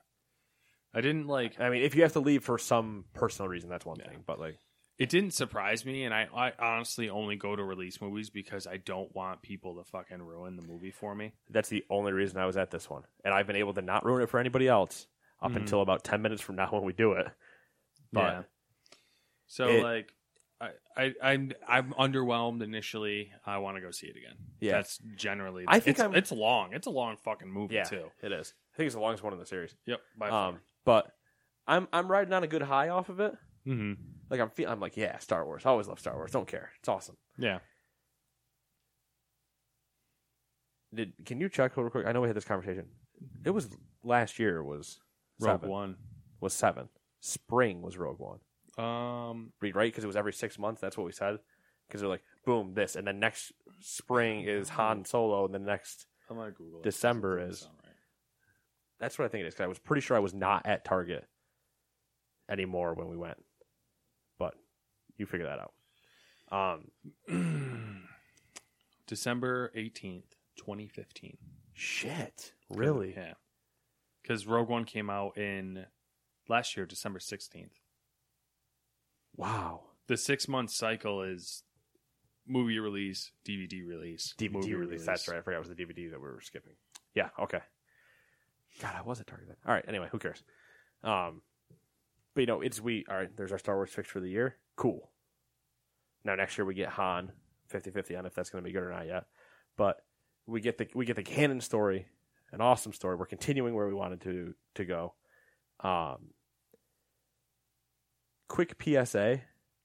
I didn't like. I mean, if you have to leave for some personal reason, that's one Yeah. thing. But like, It didn't surprise me, and I, I honestly only go to release movies because I don't want people to fucking ruin the movie for me. that's the only reason I was at this one, and I've been able to not ruin it for anybody else up Mhm. until about ten minutes from now when we do it. But Yeah. So it- like, I, I I'm I'm underwhelmed initially. I want to go see it again. Yeah. That's generally. I think it's, I'm- it's long. It's a long fucking movie yeah, too. it is. I think it's the longest one in the series. Yep. By far. Um, but I'm I'm riding on a good high off of it. hmm Like I'm feel, I'm like, yeah, Star Wars. I always love Star Wars. Don't care. It's awesome. Yeah. Did can you check real quick? I know we had this conversation. It was last year was Rogue seven. One. Was seven. Spring was Rogue One. Um. Right? Because it was every six months. That's what we said. Because they're like, boom, this, and then next spring is Han Solo, and the next. I'm gonna Google it. December Doesn't is- sound right. That's what I think it is. Because I was pretty sure I was not at Target anymore when we went, but you figure that out. Um, December eighteenth, twenty fifteen. shit, really? Yeah. Because Rogue One came out in last year, December sixteenth. Wow. The six month cycle is movie release, D V D release, D V D movie release. That's right. I forgot it was the D V D that we were skipping. Yeah. Okay. God, I was at Target then. All right. Anyway, who cares? Um, but you know, it's we. All right. There's our Star Wars fix for the year. Cool. Now next year we get Han fifty-fifty on if that's going to be good or not yet. But we get the we get the canon story, an awesome story. We're continuing where we wanted to to go. Um, quick P S A.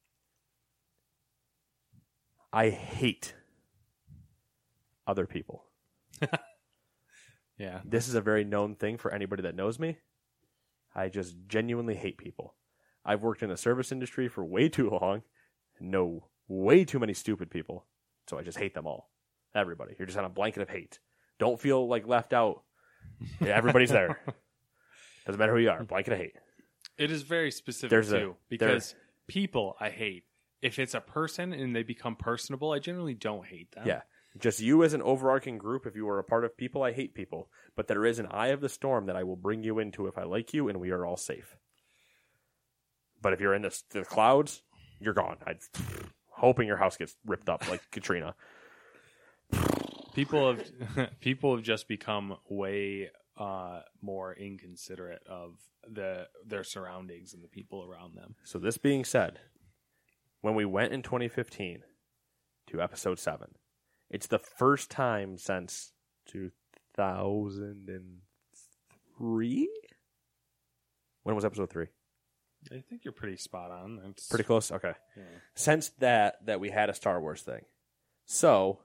I hate other people. Yeah. This is a very known thing for anybody that knows me. I just genuinely hate people. I've worked in the service industry for way too long. No way too many stupid people. So I just hate them all. Everybody. You're just on a blanket of hate. Don't feel like left out. Yeah, everybody's there. Doesn't matter who you are. Blanket of hate. It is very specific, There's a- too. Because people, I hate. If it's a person and they become personable, I generally don't hate them. Yeah. Just you as an overarching group, if you are a part of people, I hate people. But there is an eye of the storm that I will bring you into if I like you, and we are all safe. But if you're in the, the clouds, you're gone. I'm hoping your house gets ripped up like Katrina. People have people have just become way uh, more inconsiderate of the their surroundings and the people around them. So this being said, when we went in twenty fifteen to episode seven, it's the first time since two thousand three? When was episode three? I think you're pretty spot on. It's, Pretty close? Okay. yeah. Since that, that we had a Star Wars thing. So,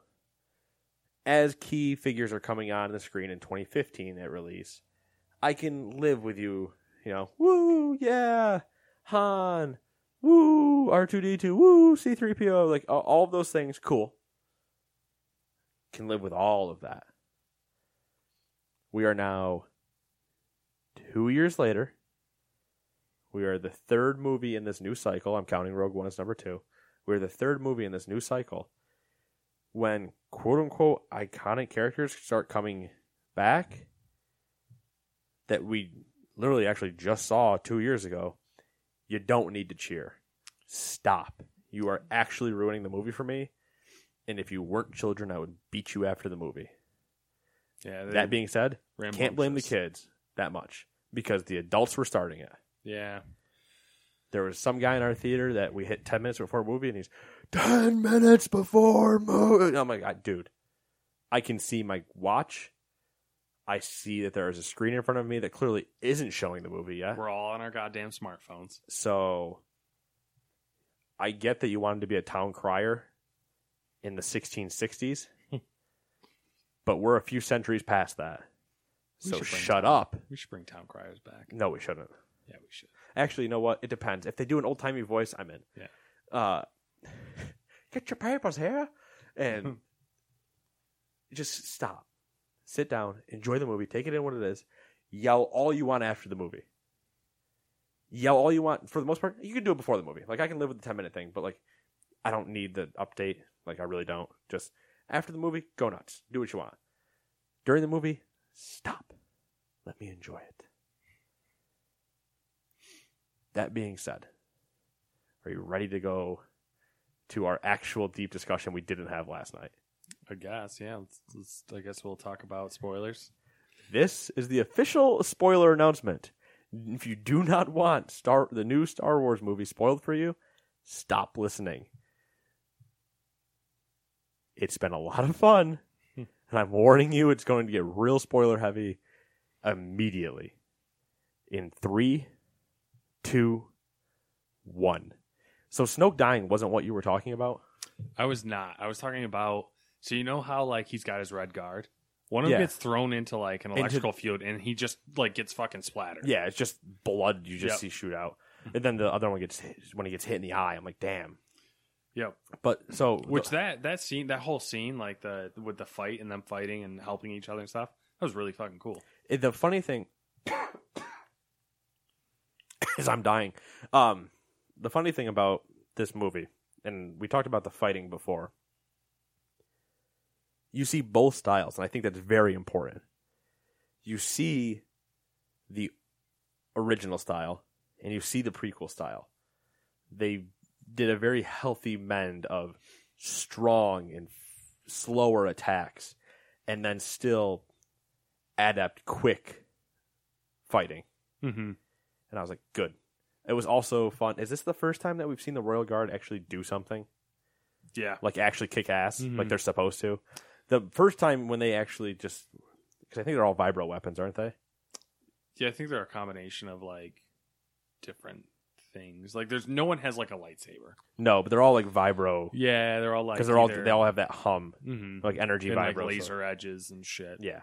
as key figures are coming on the screen in twenty fifteen at release, I can live with you, you know, woo, yeah, Han, woo, R two D two, woo, C three P O, like all, all of those things, cool. Can live with all of that. We are now two years later. We are the third movie in this new cycle. I'm counting Rogue One as number two. We're the third movie in this new cycle. When quote-unquote iconic characters start coming back that we literally actually just saw two years ago, you don't need to cheer. Stop. You are actually ruining the movie for me. And if you weren't children, I would beat you after the movie. Yeah. They, That being said, can't blame the rambunctious. kids that much because the adults were starting it. Yeah. There was some guy in our theater that we hit ten minutes before a movie, and he's, ten minutes before movie. Oh my God, dude. I can see my watch. I see that there is a screen in front of me that clearly isn't showing the movie yet. We're all on our goddamn smartphones. So, I get that you wanted to be a town crier in the sixteen sixties, but we're a few centuries past that. We So should bring shut town- up. We should bring Town Criers back. No, we shouldn't. Yeah, we should. Actually, you know what? It depends. If they do an old timey voice, I'm in. Yeah. Uh, get your papers here, and just stop, sit down, enjoy the movie, take it in what it is, yell all you want after the movie. Yell all you want. For the most part, you can do it before the movie. Like I can live with the ten minute thing, but like I don't need the update. Like I really don't. Just after the movie, go nuts. Do what you want. During the movie, stop. Let me enjoy it. That being said, are you ready to go to our actual deep discussion we didn't have last night? I guess, yeah. Let's, let's, I guess we'll talk about spoilers. This is the official spoiler announcement. If you do not want Star the new Star Wars movie spoiled for you, stop listening. It's been a lot of fun, and I'm warning you it's going to get real spoiler heavy immediately. In three, two, one. So Snoke dying wasn't what you were talking about? I was not. I was talking about, so you know how like he's got his red guard? One of Yeah. them gets thrown into like an Into- electrical field and he just like gets fucking splattered. Yeah, it's just blood you just Yep. see shoot out. And then the other one gets hit, when he gets hit in the eye, I'm like, damn. Yep. But so Which that that scene, that whole scene, like the with the fight and them fighting and helping each other and stuff, that was really fucking cool. It- the funny thing is I'm dying. Um, the funny thing about this movie, and we talked about the fighting before, you see both styles, and I think that's very important. You see the original style, and you see the prequel style. They did a very healthy mend of strong and f- slower attacks, and then still adapt quick fighting. Mm-hmm. And I was like, good. It was also fun. Is this the first time that we've seen the Royal Guard actually do something? Yeah. Like actually kick ass, Mhm. like they're supposed to? The first time when they actually just... Because I think they're all vibro weapons, aren't they? Yeah, I think they're a combination of like different things. Like there's no one has like a lightsaber. No, but they're all like vibro. Yeah, they're all like Because they're all either- they all have that hum, Mhm. like energy and like vibro. so- laser edges and shit. Yeah.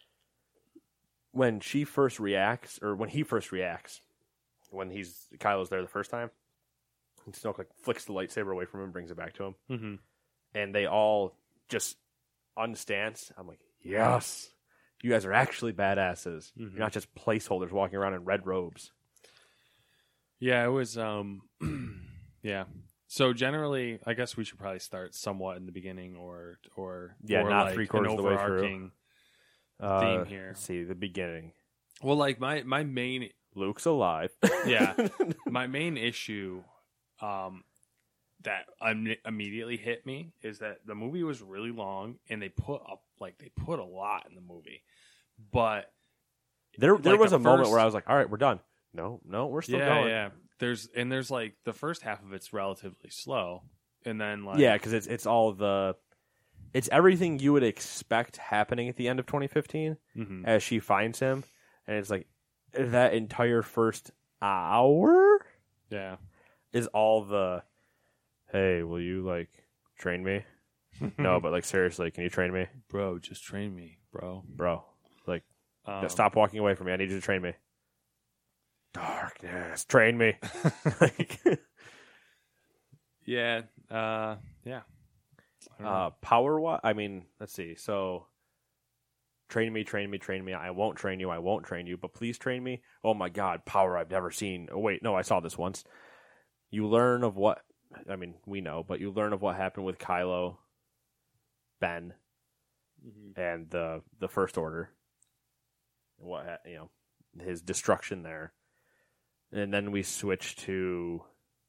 When she first reacts, or when he first reacts, when he's Kylo's there the first time, And Snoke like flicks the lightsaber away from him and brings it back to him. Mm-hmm. And they all just unstance. I'm like, yes, you guys are actually badasses. Mm-hmm. You're not just placeholders walking around in red robes. Yeah, it was. Um, yeah. So generally, I guess we should probably start somewhat in the beginning, or or Yeah, or not like three quarters an of the way overarching Uh, theme here. Let's see, the beginning. Well, like my my main Luke's alive. yeah my main issue, um, that im- immediately hit me is that the movie was really long and they put up like they put a lot in the movie, but There, there like was the a moment first- where I was like, all right, we're done. No, no, we're still yeah, going. yeah. There's and there's like the first half of it's relatively slow, and then like Yeah, because it's it's all the, it's everything you would expect happening at the end of twenty fifteen mhm. as she finds him, and it's like that entire first hour yeah, is all the, hey, will you like train me? No, but like seriously, can you train me, bro, just train me, bro. bro? Like, Um, stop walking away from me. I need you to train me. Darkness, train me. Like, Yeah, uh, yeah. I don't know. uh, power what? I mean, let's see. So, train me, train me, train me. I won't train you. I won't train you. But please train me. Oh my God, power I've never seen. Oh wait, no, I saw this once. You learn of what? I mean, we know, but you learn of what happened with Kylo, Ben, Mhm. and the the First Order. What ha- you know, his destruction there, and then we switch to.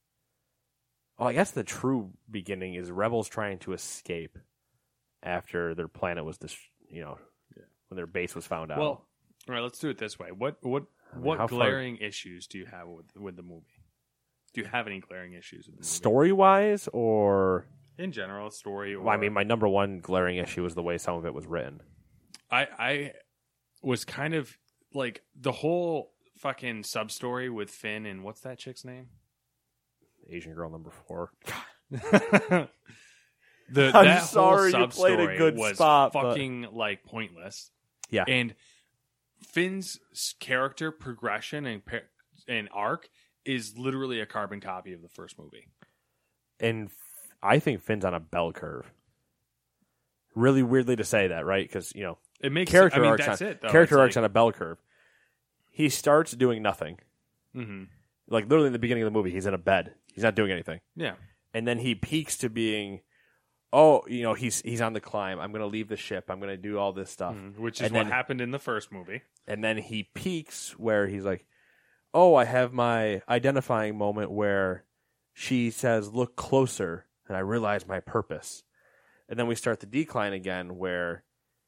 Oh, I guess the true beginning is Rebels trying to escape after their planet was, dis- you know, Yeah. when their base was found out. Well, all right. Let's do it this way. What what I mean, what how far- glaring issues do you have with with the movie? Do you have any glaring issues with the movie? Story wise, or In general, story. Or, well, I mean, my number one glaring issue was the way some of it was written. I I was kind of like the whole fucking sub story with Finn and what's that chick's name? Asian girl number four. the I'm that sorry, you whole played a sub-story good was spot, but- fucking like pointless. Yeah. And Finn's s- character progression and par- and arc is literally a carbon copy of the first movie. And f- I think Finn's on a bell curve. Really weirdly to say that, right? Because, you know, It makes character I mean, arcs that's on, it. Though. character It's arcs like, on a bell curve. He starts doing nothing. mm-hmm. Like literally in the beginning of the movie, he's in a bed. He's not doing anything. Yeah. And then he peaks to being, oh, you know, he's he's on the climb. I'm going to leave the ship. I'm going to do all this stuff. Mhm. Which is And what then- happened in the first movie. And then he peaks where he's like, oh, I have my identifying moment where she says, look closer, and I realize my purpose. And then we start the decline again where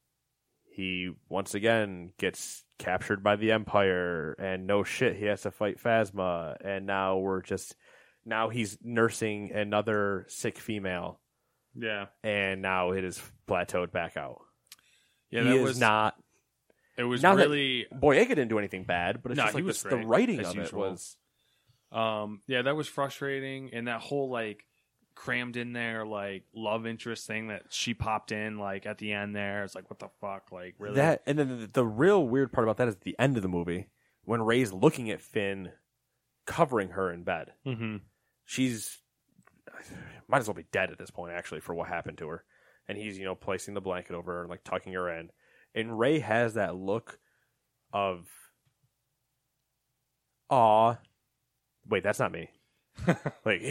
he once again gets captured by the Empire, and no shit, he has to fight Phasma, and now we're just, now he's nursing another sick female, Yeah. and now it is plateaued back out. Yeah, he that is was not. It was now that- really Boyega didn't do anything bad, but it's No, just he like was this, the great, writing as of it usual. was. um yeah, that was frustrating, and that whole like crammed in there like love interest thing that she popped in like at the end there. It's like, what the fuck? Like, really? That and then the, the real weird part about that is at the end of the movie when Rey's looking at Finn, covering her in bed. Mm-hmm. She's might as well be dead at this point, actually, for what happened to her. And he's you know placing the blanket over her and like tucking her in. And Rey has that look of, aw, wait, that's not me. Like,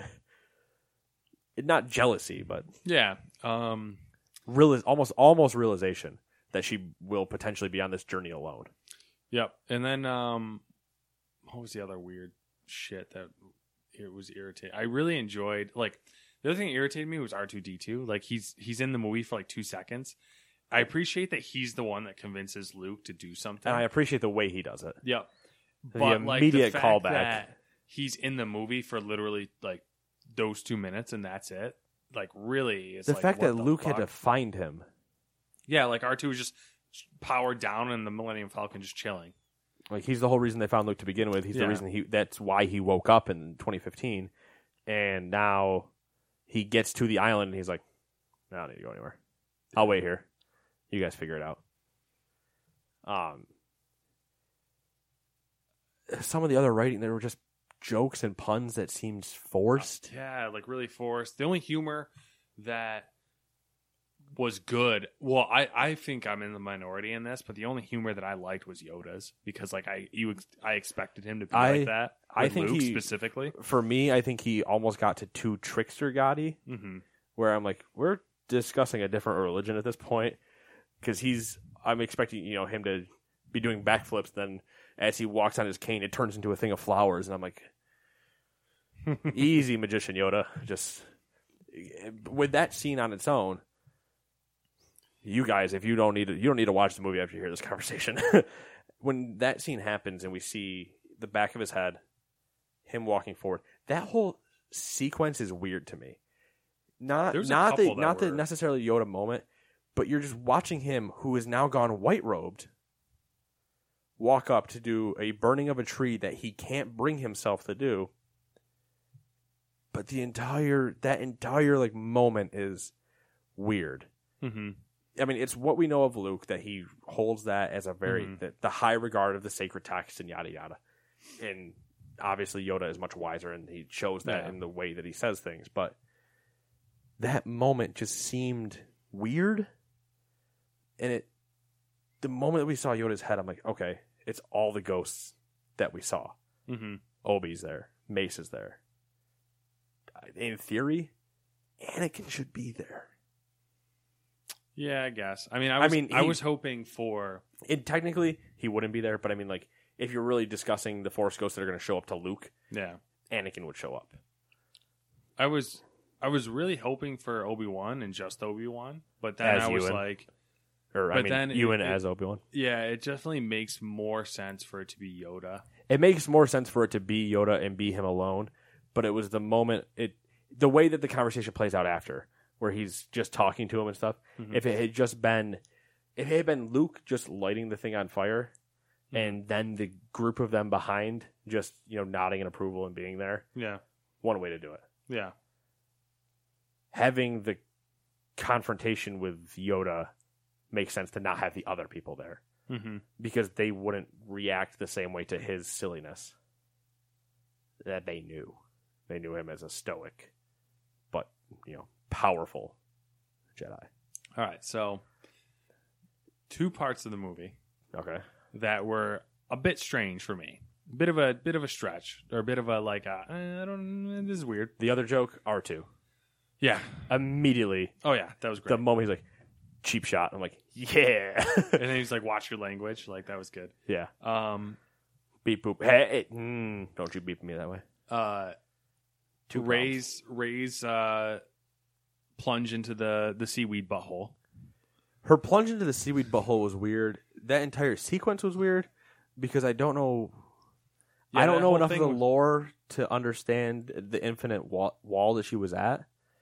not jealousy, but Yeah. Um real almost almost realization that she will potentially be on this journey alone. Yep. And then um what was the other weird shit that it was irritating? I really enjoyed like the other thing that irritated me was R two D two. Like he's he's in the movie for like two seconds. I appreciate that he's the one that convinces Luke to do something. And I appreciate the way he does it. Yep. The But like immediate the fact callback. that he's in the movie for literally like those two minutes and that's it. Like really, it's The like, fact what that the Luke had fuck? to find him. Yeah, like R two was just powered down and the Millennium Falcon just chilling. Like he's the whole reason they found Luke to begin with. He's Yeah. the reason he that's why he woke up in twenty fifteen. And now he gets to the island and he's like, no, I don't need to go anywhere. I'll wait here. You guys figure it out. Um some of the other writing, they were just jokes and puns that seems forced. Yeah, like really forced. The only humor that was good. Well, I, I think I'm in the minority in this, but the only humor that I liked was Yoda's because like I you I expected him to be I, like that. I think Luke he, specifically. For me, I think he almost got to too trickster gaudy, mm-hmm. where I'm like, we're discussing a different religion at this point because he's. I'm expecting you know him to be doing backflips. Then as he walks on his cane, it turns into a thing of flowers, and I'm like, easy, magician Yoda. Just with that scene on its own. You guys, if you don't need to, you don't need to watch the movie after you hear this conversation. When that scene happens and we see the back of his head, him walking forward, that whole sequence is weird to me. Not not the not were... the necessarily Yoda moment, but you're just watching him, who is now gone white robed, walk up to do a burning of a tree that he can't bring himself to do. But the entire that entire like moment is weird. Mm-hmm. I mean, it's what we know of Luke, that he holds that as a very, mm-hmm. the, the high regard of the sacred text and yada yada. And obviously Yoda is much wiser and he shows that yeah. in the way that he says things. But that moment just seemed weird. And it, the moment that we saw Yoda's head, I'm like, okay, it's all the ghosts that we saw. Mm-hmm. Obi's there. Mace is there. In theory, Anakin should be there. Yeah, I guess. I mean, I was, I, mean, he, I was hoping for... It, technically, he wouldn't be there, but I mean, like, if you're really discussing the Force ghosts that are going to show up to Luke, yeah, Anakin would show up. I was I was really hoping for Obi-Wan and just Obi-Wan, but then as I was Ewan. like... Or, but I mean, then Ewan it, as Obi-Wan. Yeah, it definitely makes more sense for it to be Yoda. It makes more sense for it to be Yoda and be him alone, but it was the moment... it the way that the conversation plays out after... where he's just talking to him and stuff. Mm-hmm. If it had just been, if it had been Luke just lighting the thing on fire, mm-hmm. and then the group of them behind just you know nodding in approval and being there, yeah, one way to do it. Yeah, having the confrontation with Yoda makes sense to not have the other people there mm-hmm. because they wouldn't react the same way to his silliness that they knew. They knew him as a stoic, but you know. Powerful Jedi. All right, so two parts of the movie, okay, that were a bit strange for me. A bit of a bit of a stretch, or a bit of a like, a, I don't. This is weird. The other joke, R two. Yeah, immediately. Oh yeah, that was great. The moment he's like, cheap shot. I'm like, yeah. And then he's like, watch your language. Like that was good. Yeah. Um, beep boop. Hey, mm, don't you beep me that way. Uh, to raise raise. Uh. Plunge into the, the seaweed butthole. Her plunge into the seaweed butthole was weird. That entire sequence was weird because I don't know. Yeah, I don't know enough of the was... lore to understand the infinite wall, wall that she was at,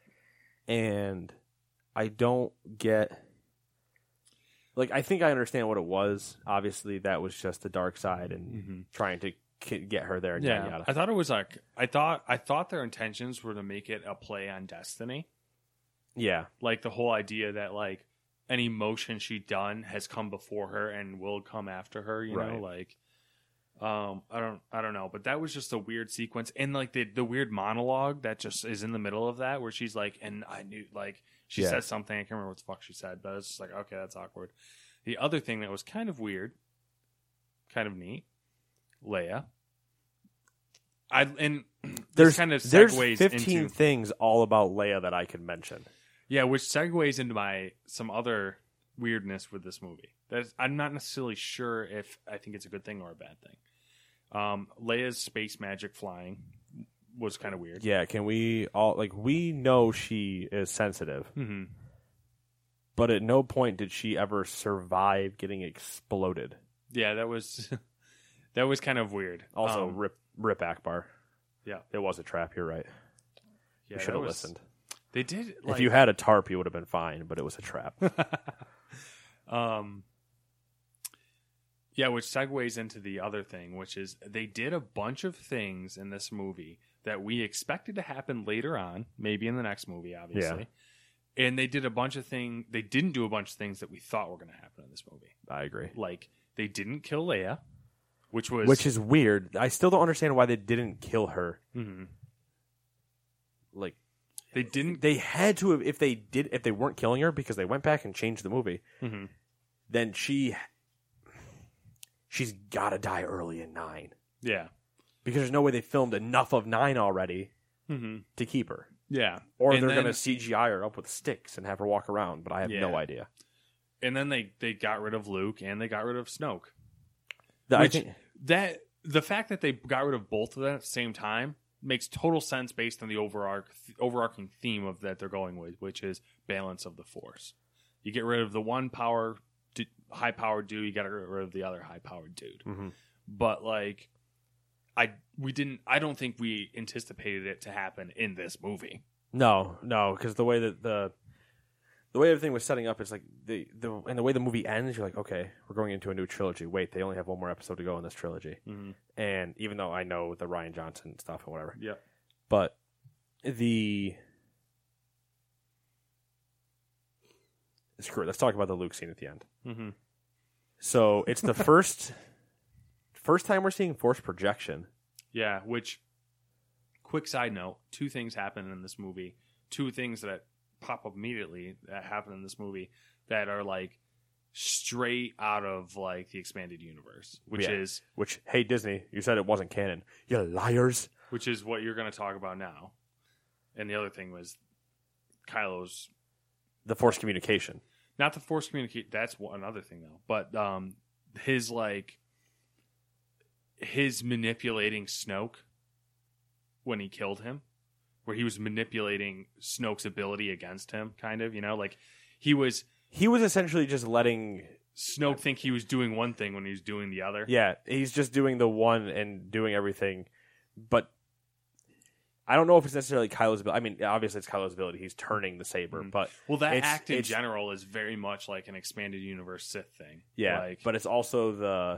and I don't get. Like, I think I understand what it was. Obviously, that was just the dark side and mm-hmm. trying to get her there. And yeah, yada, yada. I thought it was like I thought I thought their intentions were to make it a play on Destiny. Yeah. Like the whole idea that like any motion she'd done has come before her and will come after her, you right. know, like um I don't I don't know, but that was just a weird sequence. And like the the weird monologue that just is in the middle of that where she's like, and I knew like she yeah. said something, I can't remember what the fuck she said, but it's just like, okay, that's awkward. The other thing that was kind of weird, kind of neat, Leia. I and there's kind of segues there's fifteen into, things all about Leia that I can mention. Yeah, which segues into my some other weirdness with this movie. That's, I'm not necessarily sure if I think it's a good thing or a bad thing. Um, Leia's space magic flying was kind of weird. Yeah, can we all like we know she is sensitive, mm-hmm. but at no point did she ever survive getting exploded. Yeah, that was that was kind of weird. Also, um, rip rip Akbar. Yeah, it was a trap. You're right. Yeah, you should have was... listened. They did. Like, if you had a tarp, you would have been fine, but it was a trap. um, yeah, which segues into the other thing, which is they did a bunch of things in this movie that we expected to happen later on, maybe in the next movie, obviously. Yeah. And they did a bunch of things. They didn't do a bunch of things that we thought were going to happen in this movie. I agree. Like they didn't kill Leia. which was which is weird. I still don't understand why they didn't kill her. Mm-hmm. Like they didn't. They had to have if they did if they weren't killing her because they went back and changed the movie. Mm-hmm. Then she she's got to die early in nine. Yeah, because there's no way they filmed enough of nine already mm-hmm. to keep her. Yeah, or and they're then, going to C G I her up with sticks and have her walk around. But I have yeah. no idea. And then they, they got rid of Luke and they got rid of Snoke. The, Which, I think that the fact that they got rid of both of them at the same time makes total sense based on the overarch, overarching theme of that they're going with, which is balance of the Force. You get rid of the one power, high powered dude, you got to get rid of the other high powered dude. Mm-hmm. But like, I we didn't. I don't think we anticipated it to happen in this movie. No, no, because the way that the the way everything was setting up is like the the and the way the movie ends, you're like, okay, we're going into a new trilogy. Wait, they only have one more episode to go in this trilogy. Mm-hmm. And even though I know the Rian Johnson stuff and whatever, yeah, but the screw it. Let's talk about the Luke scene at the end. Mm-hmm. So it's the first first time we're seeing Force projection. Yeah, which. Quick side note, two things happen in this movie. Two things that pop up immediately that happen in this movie that are like straight out of like the expanded universe, which yeah. is which hey Disney, you said it wasn't canon. You liars. Which is what you're going to talk about now. And the other thing was Kylo's the Force communication. Not the Force communicate. That's one another thing though. But um, his like his manipulating Snoke. When he killed him, where he was manipulating Snoke's ability against him, kind of, you know, like he was he was essentially just letting Snoke think he was doing one thing when he was doing the other. Yeah, he's just doing the one and doing everything, but I don't know if it's necessarily Kylo's ability. I mean, obviously it's Kylo's ability. He's turning the saber, mm-hmm. but well, that act in general is very much like an expanded universe Sith thing. Yeah, like, but it's also the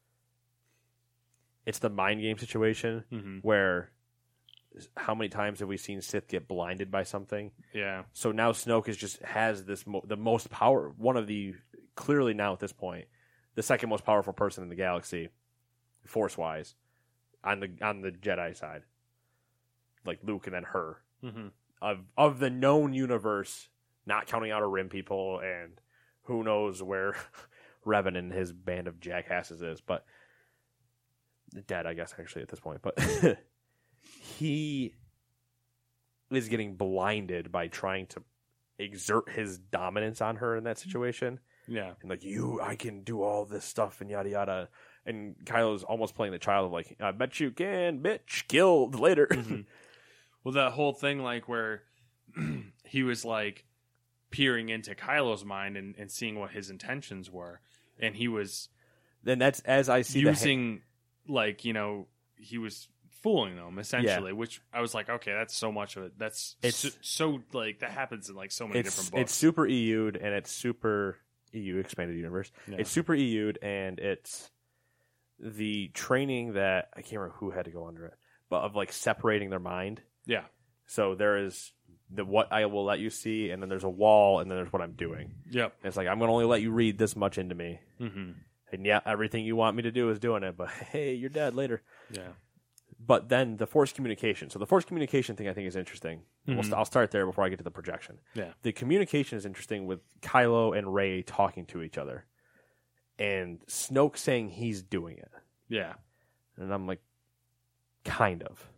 it's the mind game situation mm-hmm. where. How many times have we seen Sith get blinded by something? Yeah. So now Snoke is just has this mo- the most power. One of the clearly now at this point, the second most powerful person in the galaxy, force wise, on the on the Jedi side, like Luke and then her mm-hmm. of of the known universe, not counting out a Rim people and who knows where Revan and his band of jackasses is, but dead, I guess actually at this point, but. He is getting blinded by trying to exert his dominance on her in that situation. Yeah. And like, you, I can do all this stuff and yada yada. And Kylo's almost playing the child of like, I bet you can, bitch, killed later. Mm-hmm. Well, that whole thing, like, where he was like peering into Kylo's mind and, and seeing what his intentions were. And he was. Then that's as I see using, the ha- like, you know, he was. Fooling them essentially, yeah. Which I was like, okay, that's so much of it. That's it's so, so like that happens in like so many it's, different books. It's super E U'd and it's super E U expanded universe. Yeah. It's super E U'd and it's the training that I can't remember who had to go under it, but of like separating their mind. Yeah. So there is the what I will let you see, and then there's a wall, and then there's what I'm doing. Yep. And it's like I'm going to only let you read this much into me, mm-hmm. and yeah, everything you want me to do is doing it. But hey, you're dead later. Yeah. But then the Force communication. So the Force communication thing I think is interesting. Mm-hmm. We'll, I'll start there before I get to the projection. Yeah. The communication is interesting with Kylo and Rey talking to each other. And Snoke saying he's doing it. Yeah. And I'm like, kind of.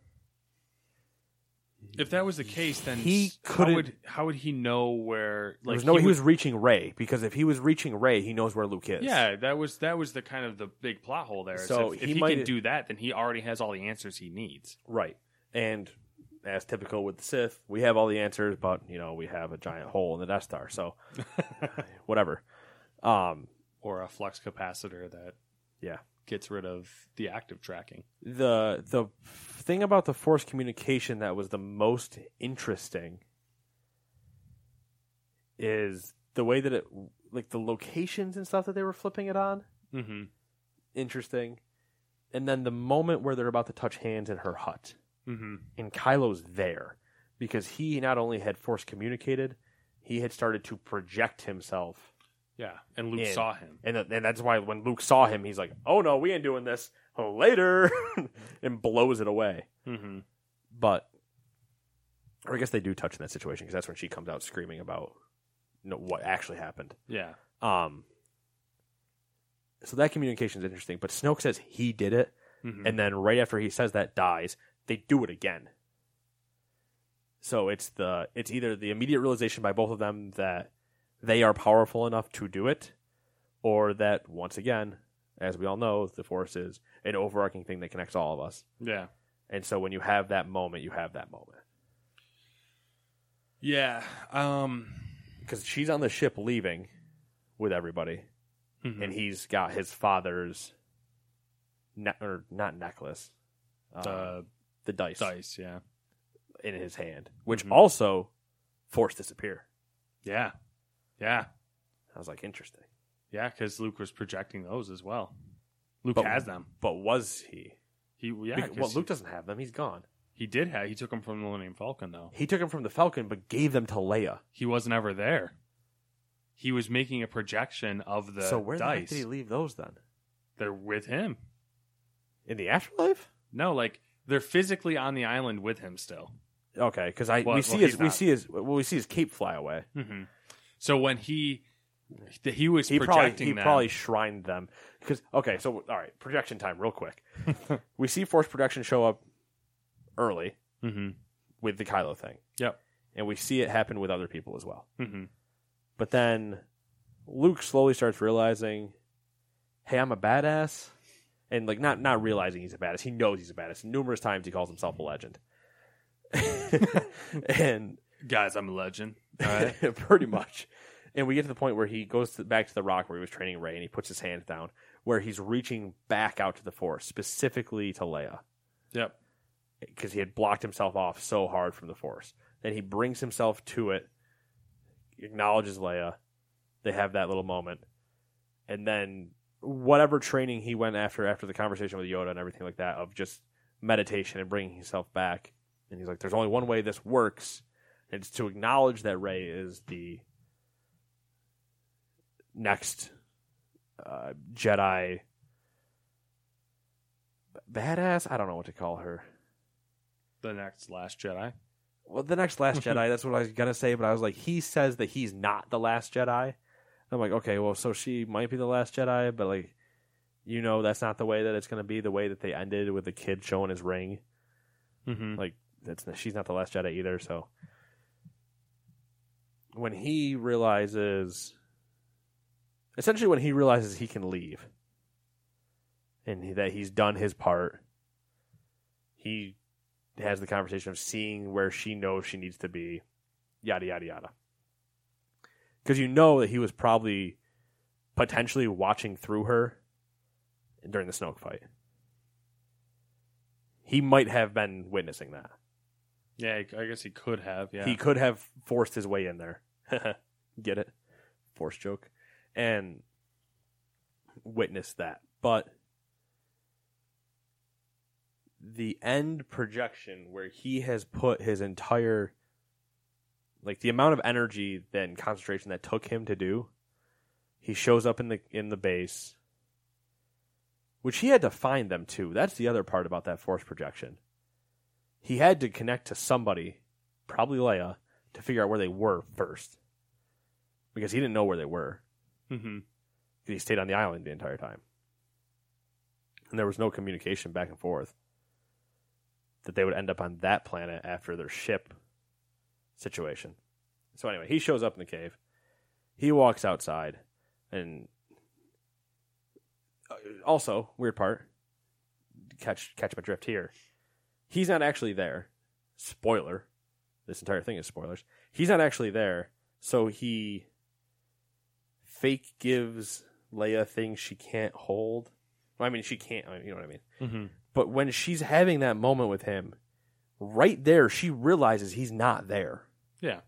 If that was the case, then he how would how would he know where? Like, There's no he, he would, was reaching Rey, because if he was reaching Rey, he knows where Luke is. Yeah, that was that was the kind of the big plot hole there. So if he if he might- can do that, then he already has all the answers he needs. Right. And as typical with the Sith, we have all the answers, but you know, we have a giant hole in the Death Star, so whatever. Um, Or a flux capacitor that yeah. gets rid of the active tracking. The the thing about the Force communication that was the most interesting is the way that it, like the locations and stuff that they were flipping it on. Mm-hmm. Interesting. And then the moment where they're about to touch hands in her hut. Mm-hmm. And Kylo's there because he not only had Force communicated, he had started to project himself Yeah, and Luke And- saw him. And, th- and that's why when Luke saw him, he's like, oh no, we ain't doing this. Oh, later. And blows it away. Mm-hmm. But, or I guess they do touch in that situation because that's when she comes out screaming about you know, what actually happened. Yeah. Um. So that communication is interesting. But Snoke says he did it. Mm-hmm. And then right after he says that, dies. They do it again. So it's the it's either the immediate realization by both of them that they are powerful enough to do it, or that, once again, as we all know, the Force is an overarching thing that connects all of us. Yeah. And so when you have that moment, you have that moment. Yeah. Um. Because she's on the ship leaving with everybody, mhm. and he's got his father's, ne- or not necklace, uh, the the dice, dice. Yeah. in his hand, which Mhm. also forced disappear. Yeah. Yeah. I was like, interesting. Yeah, because Luke was projecting those as well. Luke But- has them. But was he? He yeah. Because, 'cause well, Luke doesn't have them. He's gone. he, he did have. He took them from the Millennium Falcon though. He took them from the Falcon, but gave them to Leia. He wasn't ever there. He was making a projection of the so where the heck dice. did he leave those then? They're with him. In the afterlife? No, like they're physically on the island with him still. Okay, because I Well- we see well, his he's we not. see his well, we see his cape fly away. Mm-hmm. So when he he was He probably projecting he them, probably shrined them because okay. So all right, projection time, real quick. We see Force projection show up early mm-hmm. with the Kylo thing, Yep. and we see it happen with other people as well. Mm-hmm. But then Luke slowly starts realizing, "Hey, I'm a badass," and like not not realizing he's a badass. He knows he's a badass. Numerous times he calls himself a legend, and Guys, I'm a legend. All right. pretty much. And we get to the point where he goes to, back to the rock where he was training Rey, and he puts his hands down, where he's reaching back out to the Force, specifically to Leia, Yep. because he had blocked himself off so hard from the Force. Then he brings himself to it, acknowledges Leia. They have that little moment, and then whatever training he went after after the conversation with Yoda and everything like that of just meditation and bringing himself back. And he's like, "There's only one way this works, and it's to acknowledge that Rey is the next uh, Jedi badass. I don't know what to call her. The next Last Jedi. Well, the next Last Jedi. That's what I was gonna say, but I was like, he says that he's not the Last Jedi. I'm like, okay, well, so she might be the Last Jedi, but like, you know, that's not the way that it's gonna be. The way that they ended with the kid showing his ring, Mm-hmm. like that's she's not the Last Jedi either. So when he realizes, essentially, when he realizes he can leave and he, that he's done his part, he has the conversation of seeing where she knows she needs to be, yada, yada, yada. Because you know that he was probably potentially watching through her during the Snoke fight. He might have been witnessing that. Yeah, I guess he could have. Yeah. He could have forced his way in there. Get it? Force joke. And witnessed that. But the end projection where he has put his entire, like the amount of energy and concentration that took him to do, he shows up in the in the base, which he had to find them too. That's the other part about that Force projection. He had to connect to somebody, probably Leia, to figure out where they were first. Because he didn't know where they were. Mm-hmm. Because he stayed on the island the entire time. And there was no communication back and forth. That they would end up on that planet after their ship situation. So anyway, he shows up in the cave. He walks outside. And also, weird part, catch catch my drift here. He's not actually there. Spoiler. This entire thing is spoilers. He's not actually there. So he fake gives Leia things she can't hold. Well, I mean, she can't. You know what I mean? Mm-hmm. But when she's having that moment with him, right there, she realizes he's not there. Yeah.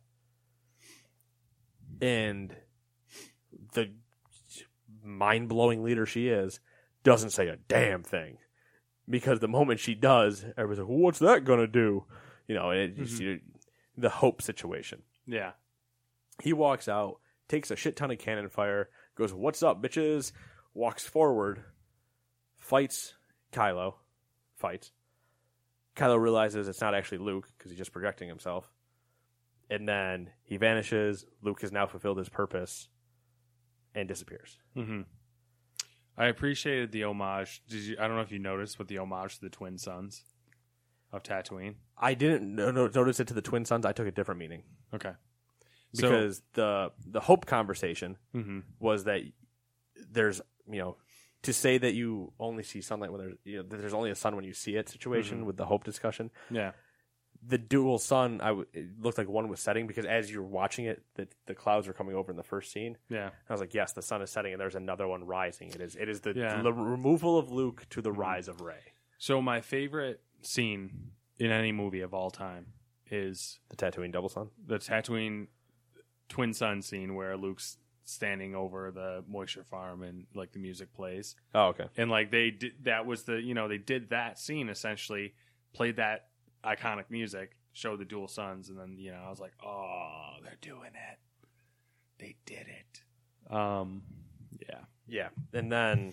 And the mind-blowing leader she is doesn't say a damn thing. Because the moment she does, everybody's like, well, what's that going to do? You know, and it, Mm-hmm. you see the hope situation. Yeah. He walks out, takes a shit ton of cannon fire, goes, "What's up, bitches?" Walks forward, fights Kylo, fights. Kylo realizes it's not actually Luke because he's just projecting himself. And then he vanishes. Luke has now fulfilled his purpose and disappears. Mm-hmm. I appreciated the homage. Did you? I don't know if you noticed, but the homage to the twin sons of Tatooine. I didn't no, no, notice it to the twin sons. I took a different meaning. Okay. Because so, the the Hope conversation mm-hmm. was that there's, you know, to say that you only see sunlight when there's, you know, there's only a sun when you see it situation mm-hmm. with the Hope discussion. Yeah. The dual sun, I w- it looked like one was setting because as you're watching it, the the clouds were coming over in the first scene. Yeah. I was like, yes, the sun is setting, and there's another one rising. It is it is the, yeah. the removal of Luke to the rise of Rey. So my favorite scene in any movie of all time is the Tatooine double sun, the Tatooine twin sun scene where Luke's standing over the moisture farm and like the music plays. Oh, okay. And like they did, that was the, you know, they did that scene essentially, played that iconic music, showed the dual suns, and then, you know, I was like, oh, they're doing it. They did it. Um, yeah. Yeah. And then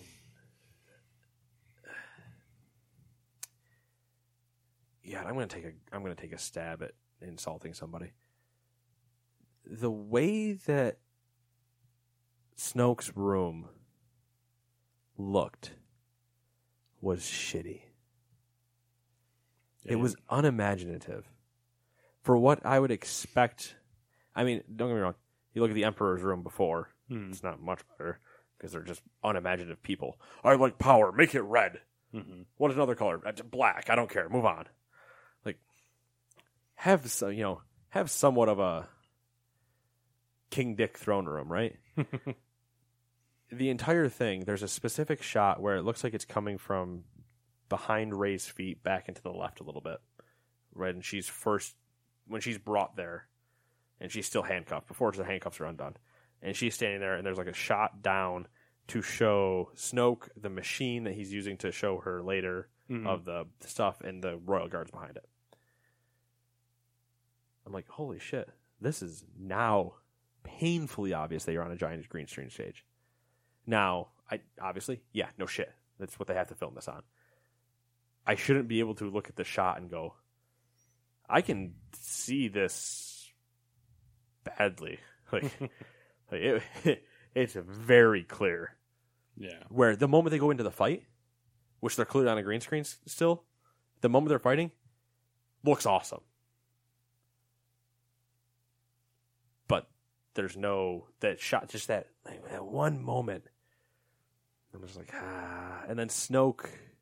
yeah, I'm going to take a I'm going to take a stab at insulting somebody. The way that Snoke's room looked was shitty. It was unimaginative for what I would expect. I mean, don't get me wrong. You look at the Emperor's room before, mm-hmm. it's not much better because they're just unimaginative people. I like power. Make it red. Mm-hmm. What another color? Black. I don't care. Move on. Like, have some, you know, have somewhat of a King Dick throne room, right? The entire thing, there's a specific shot where it looks like it's coming from behind Rey's feet back into the left a little bit, right? And she's first, when she's brought there, and she's still handcuffed, before the handcuffs are undone. And she's standing there, and there's like a shot down to show Snoke, the machine that he's using to show her later mm-hmm. of the stuff, and the royal guards behind it. I'm like, holy shit, this is now painfully obvious that you're on a giant green screen stage. Now, I obviously, yeah, no shit. That's what they have to film this on. I shouldn't be able to look at the shot and go, I can see this badly. Like, like it, it, it's very clear. Yeah. Where the moment they go into the fight, which they're clearly on a green screen still, the moment they're fighting, looks awesome. But there's no, that shot, just that, like, that one moment. I'm just like, ah. And then Snoke,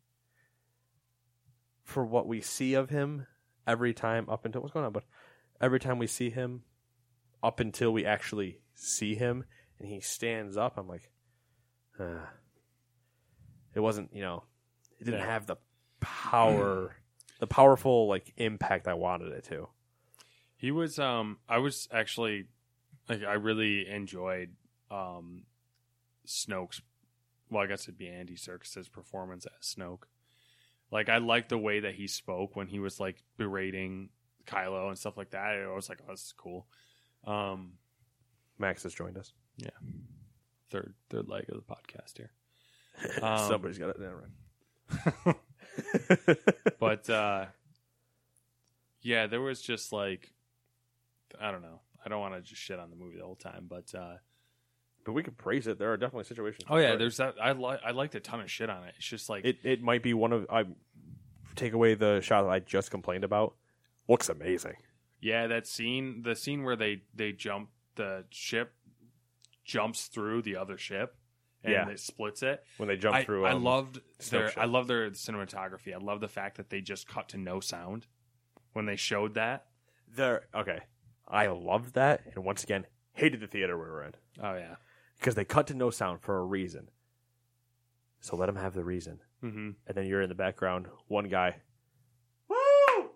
for what we see of him every time up until, what's going on? But every time we see him, up until we actually see him, and he stands up, I'm like, ah. It wasn't, you know, it didn't yeah. have the power, the powerful, like, impact I wanted it to. He was, um, I was actually, like, I really enjoyed um, Snoke's, well, I guess it'd be Andy Serkis's performance as Snoke. Like, I liked the way that he spoke when he was, like, berating Kylo and stuff like that. I was like, oh, this is cool. Um, Max has joined us. Yeah. Third third leg of the podcast here. Um, Somebody's got it there, right? But, uh, yeah, there was just, like, I don't know. I don't want to just shit on the movie the whole time, but... Uh, But we could praise it. There are definitely situations. Oh yeah, there's that. I like. I liked a ton of shit on it. It's just like it. It might be one of. I take away the shot that I just complained about. Looks amazing. Yeah, that scene. The scene where they they jump the ship jumps through the other ship and yeah. it splits it. When they jump I, through, I um, loved their. ship. I love their cinematography. I love the fact that they just cut to no sound when they showed that. There. Okay, I loved that, and once again, hated the theater we were in. Oh yeah. Because they cut to no sound for a reason. So let them have the reason. Mm-hmm. And then you're in the background, one guy, woo!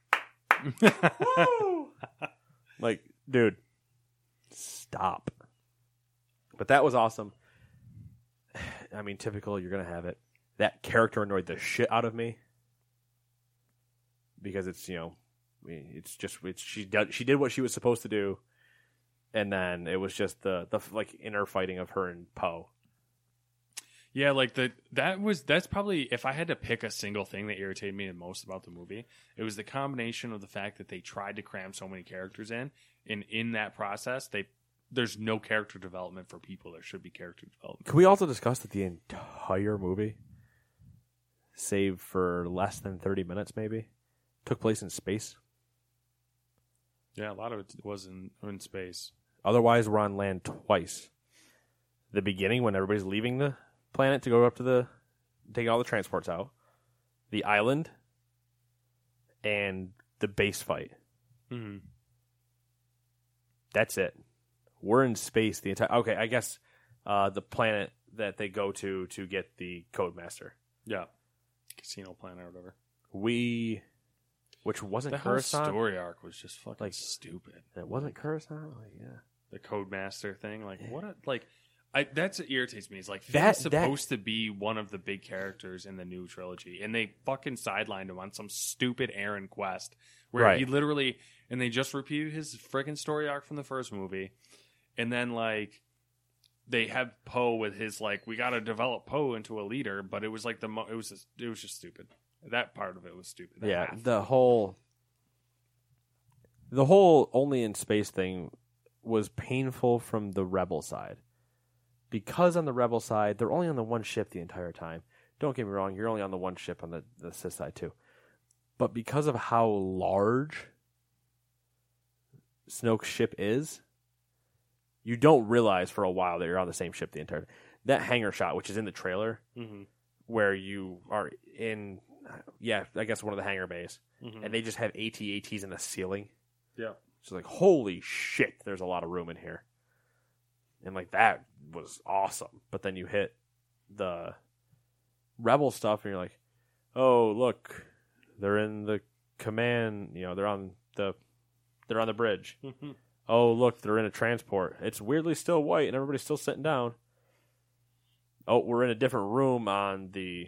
Woo! Like, dude, stop. But that was awesome. I mean, typical, you're going to have it. That character annoyed the shit out of me. Because it's, you know, it's just, it's, she, did, she did what she was supposed to do. and then it was just the the like inner fighting of her and Poe. Yeah, like the that was that's probably if I had to pick a single thing that irritated me the most about the movie, it was the combination of the fact that they tried to cram so many characters in, and in that process, they there's no character development for people. There should be character development. Can we also discuss that the entire movie, save for less than thirty minutes, maybe, took place in space? Yeah, a lot of it was in in space. Otherwise, we're on land twice. The beginning, when everybody's leaving the planet to go up to the take all the transports out, the island, and the base fight. Mm-hmm. That's it. We're in space the entire. Okay, I guess uh, the planet that they go to to get the Codemaster. Yeah, Casino Planet or whatever. We, which wasn't The whole Coruscant. story arc was just fucking Like- stupid. It wasn't Coruscant. Like, yeah. The Codemaster thing, like what? A, like, I that's what irritates me. Is like That- Finn's supposed to be one of the big characters in the new trilogy, and they fucking sidelined him on some stupid errand quest where Right. he literally and they just repeated his freaking story arc from the first movie, and then like they have Poe with his like we got to develop Poe into a leader, but it was like the mo- it was just, it was just stupid. That part of it was stupid. That Yeah, half. the whole the whole only in space thing was painful from the rebel side. Because on the rebel side, they're only on the one ship the entire time. Don't get me wrong, you're only on the one ship on the, the Sith side too. But because of how large Snoke's ship is, you don't realize for a while that you're on the same ship the entire time. That hangar shot, which is in the trailer, Mhm. where you are in, yeah, I guess one of the hangar bays, Mhm. and they just have A T A Ts in the ceiling. Yeah. It's like, holy shit, there's a lot of room in here. And like that was awesome. But then you hit the rebel stuff and you're like, oh, look, they're in the command, you know, they're on the they're on the bridge. Mhm. Oh, look, they're in a transport. It's weirdly still white and everybody's still sitting down. Oh, we're in a different room on the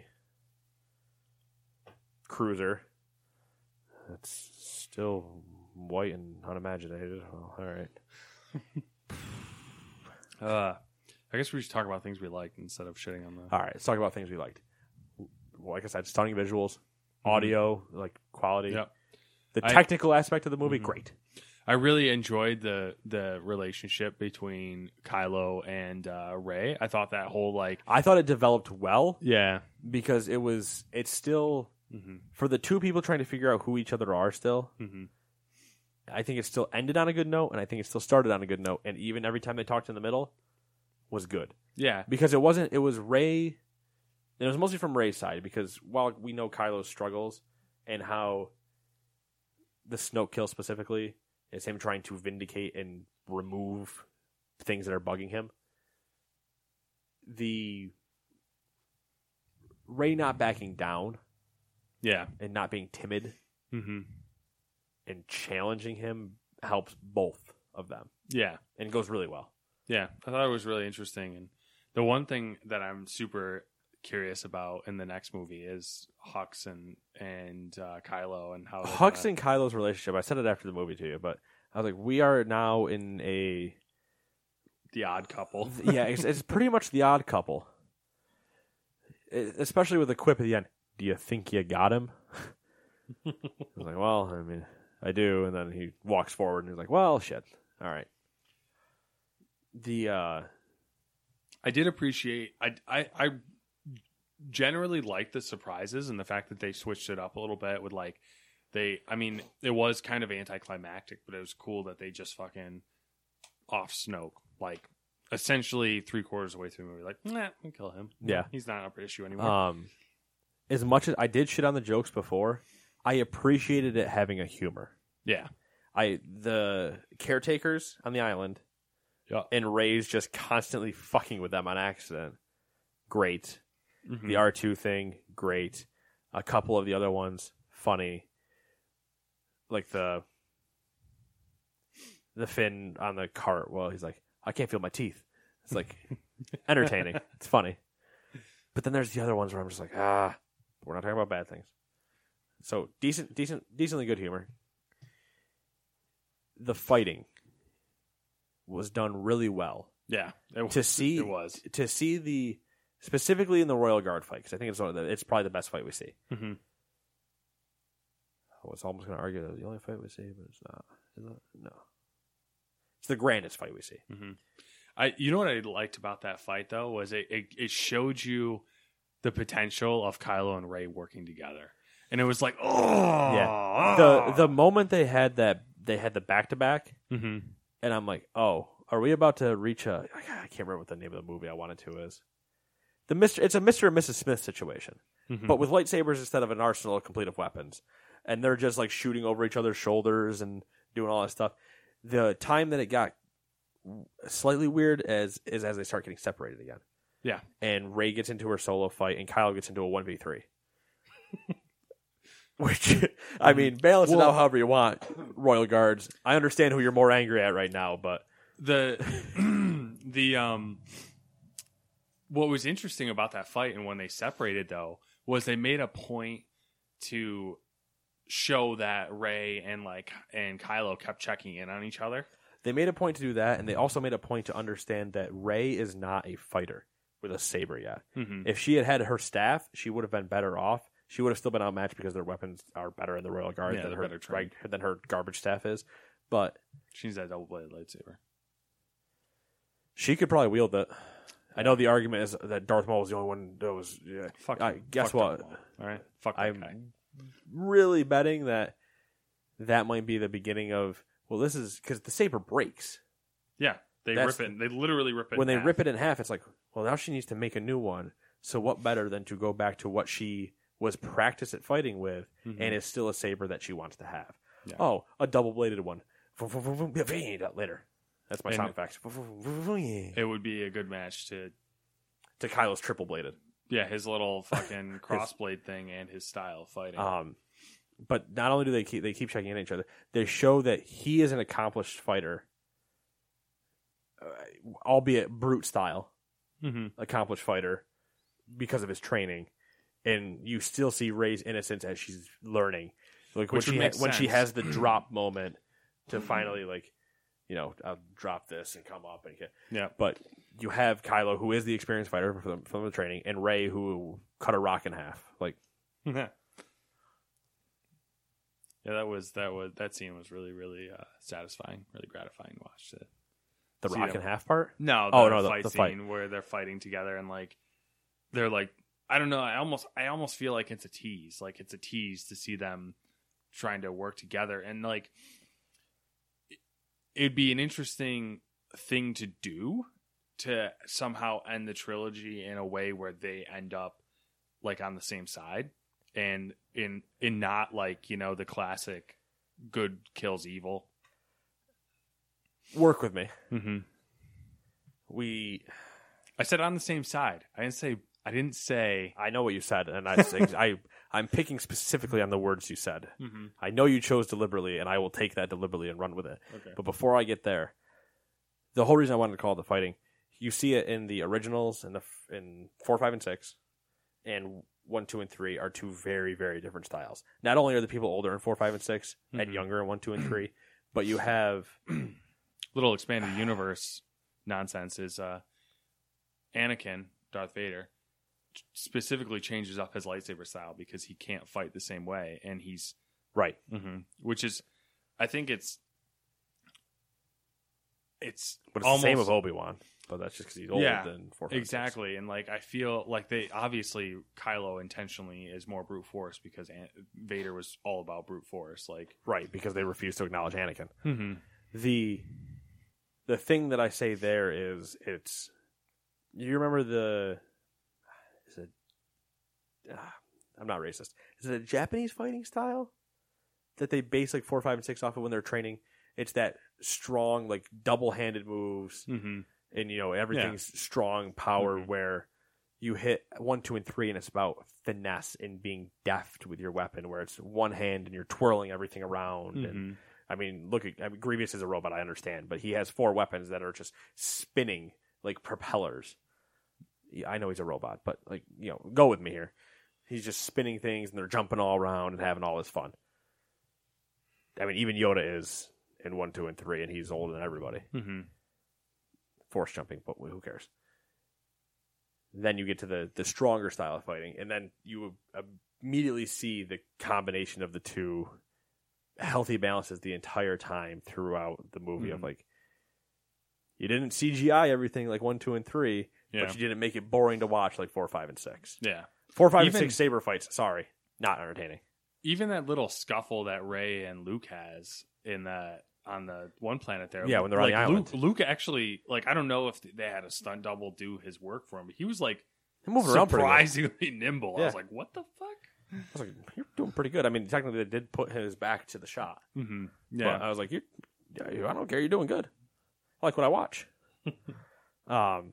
cruiser. It's still white and unimaginated. Well, all right. Uh, I guess we should talk about things we liked instead of shitting on the. All right, let's talk about things we liked. Well, like I said, stunning visuals, audio, like quality. Yep. The I- technical aspect of the movie, Mhm. great. I really enjoyed the the relationship between Kylo and uh, Rey. I thought that whole like I thought it developed well yeah, because it was. It's still mm-hmm. for the two people trying to figure out who each other are. Still, Mm-hmm. I think it still ended on a good note, and I think it still started on a good note. And even every time they talked in the middle, was good yeah, because it wasn't. It was Rey. It was mostly from Rey's side because while we know Kylo's struggles and how the Snoke kill specifically is him trying to vindicate and remove things that are bugging him. The Rey not backing down yeah, and not being timid mm-hmm. and challenging him helps both of them yeah, and goes really well. yeah. I thought it was really interesting, and the one thing that I'm super curious about in the next movie is Hux and and uh, Kylo and how they're Hux gonna- and Kylo's relationship, I said it after the movie to you, but I was like, we are now in a the odd couple. yeah, it's, it's pretty much the odd couple. E- Especially with the quip at the end. Do you think you got him? I was like, well, I mean, I do. And then he walks forward and he's like, well, shit. All right. The, uh, I did appreciate. I I I generally like the surprises and the fact that they switched it up a little bit with like they. I mean, it was kind of anticlimactic, but it was cool that they just fucking off Snoke like essentially three quarters of the way through the movie. Like, nah, we kill him. Yeah. he's not up issue anymore. um, as much as I did shit on the jokes before, I appreciated it having a humor. yeah, I, the caretakers on the island yeah. and Rey's just constantly fucking with them on accident. Great. Mhm. The R two thing, great. A couple of the other ones, funny. Like the the Finn on the cart. Well, he's like, I can't feel my teeth. It's like entertaining. It's funny. But then there's the other ones where I'm just like, ah, we're not talking about bad things. So decent, decent, decently good humor. The fighting was done really well. Yeah, it, to see it was to see the specifically in the Royal Guard fight, because I think it's one of the, it's probably the best fight we see. Mm-hmm. I was almost going to argue that it's the only fight we see, but it's not. Is it? No, it's the grandest fight we see. Mm-hmm. I you know what I liked about that fight though was it, it it showed you the potential of Kylo and Rey working together, and it was like, oh yeah, the the moment they had that they had the back to back, and I'm like, oh, are we about to reach a? I can't remember what the name of the movie I wanted to is. The Mister It's a Mister and Missus Smith situation, mm-hmm. but with lightsabers instead of an arsenal complete of weapons, and they're just like shooting over each other's shoulders and doing all that stuff. The time that it got slightly weird as is as they start getting separated again. Yeah, and Rey gets into her solo fight, and Kylo gets into a one v three. Which, I mean, balance well, it out however you want, Royal Guards. I understand who you're more angry at right now, but the the um, what was interesting about that fight and when they separated though was they made a point to show that Rey and like and Kylo kept checking in on each other. They made a point to do that, and they also made a point to understand that Rey is not a fighter with a saber yet. Mm-hmm. If she had had her staff, she would have been better off. She would have still been outmatched because their weapons are better in the Royal Guard yeah, than, her, right, than her garbage staff is. But she's that double-bladed lightsaber. She could probably wield it. I know the argument is that Darth Maul was the only one that was. Yeah. Fuck. I, guess fuck what? All right. Fuck that I'm guy. really betting that that might be the beginning of. Well, this is because the saber breaks. Yeah, they That's rip it. They literally rip it. When in they half. rip it in half, it's like, well, now she needs to make a new one. So what better than to go back to what she was practiced at fighting with, mm-hmm. and is still a saber that she wants to have. Yeah. Oh, a double-bladed one. Later. That's my and sound effects. It would be a good match to... To Kylo's triple-bladed. Yeah, his little fucking crossblade thing and his style of fighting. Um, but not only do they keep, they keep checking in on each other, they show that he is an accomplished fighter, uh, albeit brute style, mm-hmm. accomplished fighter, because of his training. And you still see Rey's innocence as she's learning. Like when Which she would ha- make when she sense. has the drop moment to finally like, you know, I'll drop this and come up and get. Yeah. But you have Kylo, who is the experienced fighter from the, from the training, and Rey, who cut a rock in half. Like, yeah, that was that was that scene was really really uh, satisfying, really gratifying to watch. To the see rock them. in half part. No, the oh no, the fight the scene fight. where they're fighting together and like they're like I don't know. I almost I almost feel like it's a tease. Like it's a tease to see them trying to work together and like it, it'd be an interesting thing to do to somehow end the trilogy in a way where they end up like on the same side and in in not like, you know, the classic good kills evil. Work with me. Mm-hmm. We. I said on the same side. I didn't say. I didn't say. I know what you said, and I, I, I'm picking specifically on the words you said. Mm-hmm. I know you chose deliberately, and I will take that deliberately and run with it. Okay. But before I get there, the whole reason I wanted to call it the fighting, you see it in the originals in the in four, five, and six, and one, two, and three are two very, very different styles. Not only are the people older in four, five, and six, mm-hmm. and younger in one, two, and three, but you have little expanded universe nonsense. Is uh, Anakin, Darth Vader, specifically changes up his lightsaber style because he can't fight the same way, and he's right. Mm-hmm, which is, I think it's it's but it's almost the same with Obi-Wan, but that's just because he's older yeah, than four, five, exactly. six. And like I feel like they obviously Kylo intentionally is more brute force because An- Vader was all about brute force, like right because they refuse to acknowledge Anakin. Mm-hmm. The the thing that I say there is it's you remember the is it uh, I'm not racist. Is it a Japanese fighting style that they base like four, five, and six off of when they're training? It's that strong, like double-handed moves, mm-hmm. and you know everything's yeah. strong power. Mm-hmm. Where you hit one, two, and three, and it's about finesse and being deft with your weapon. Where it's one hand and you're twirling everything around. Mm-hmm. And I mean, look, at, I mean, Grievous is a robot. I understand, but he has four weapons that are just spinning like propellers. Yeah, I know he's a robot, but like you know, go with me here. He's just spinning things, and they're jumping all around and having all this fun. I mean, even Yoda is in one, two, and three, and he's older than everybody. Mm-hmm. force jumping, but who cares? Then you get to the, the stronger style of fighting, and then you immediately see the combination of the two healthy balances the entire time throughout the movie mm-hmm. of like, you didn't C G I everything like one, two, and three, yeah. but you didn't make it boring to watch like four, five, and six. Yeah. Four, five, even, and six saber fights, sorry, not entertaining. Even that little scuffle that Rey and Luke has in that on the one planet there. Yeah, when they're like, on the island. Luke, Luke actually, like, I don't know if they had a stunt double do his work for him, but he was like moving surprisingly nimble. Yeah. I was like, what the fuck? I was like, you're doing pretty good. I mean, technically, they did put his back to the shot. Mm-hmm. Yeah. But I was like, you, I don't care. You're doing good. I like what I watch. um,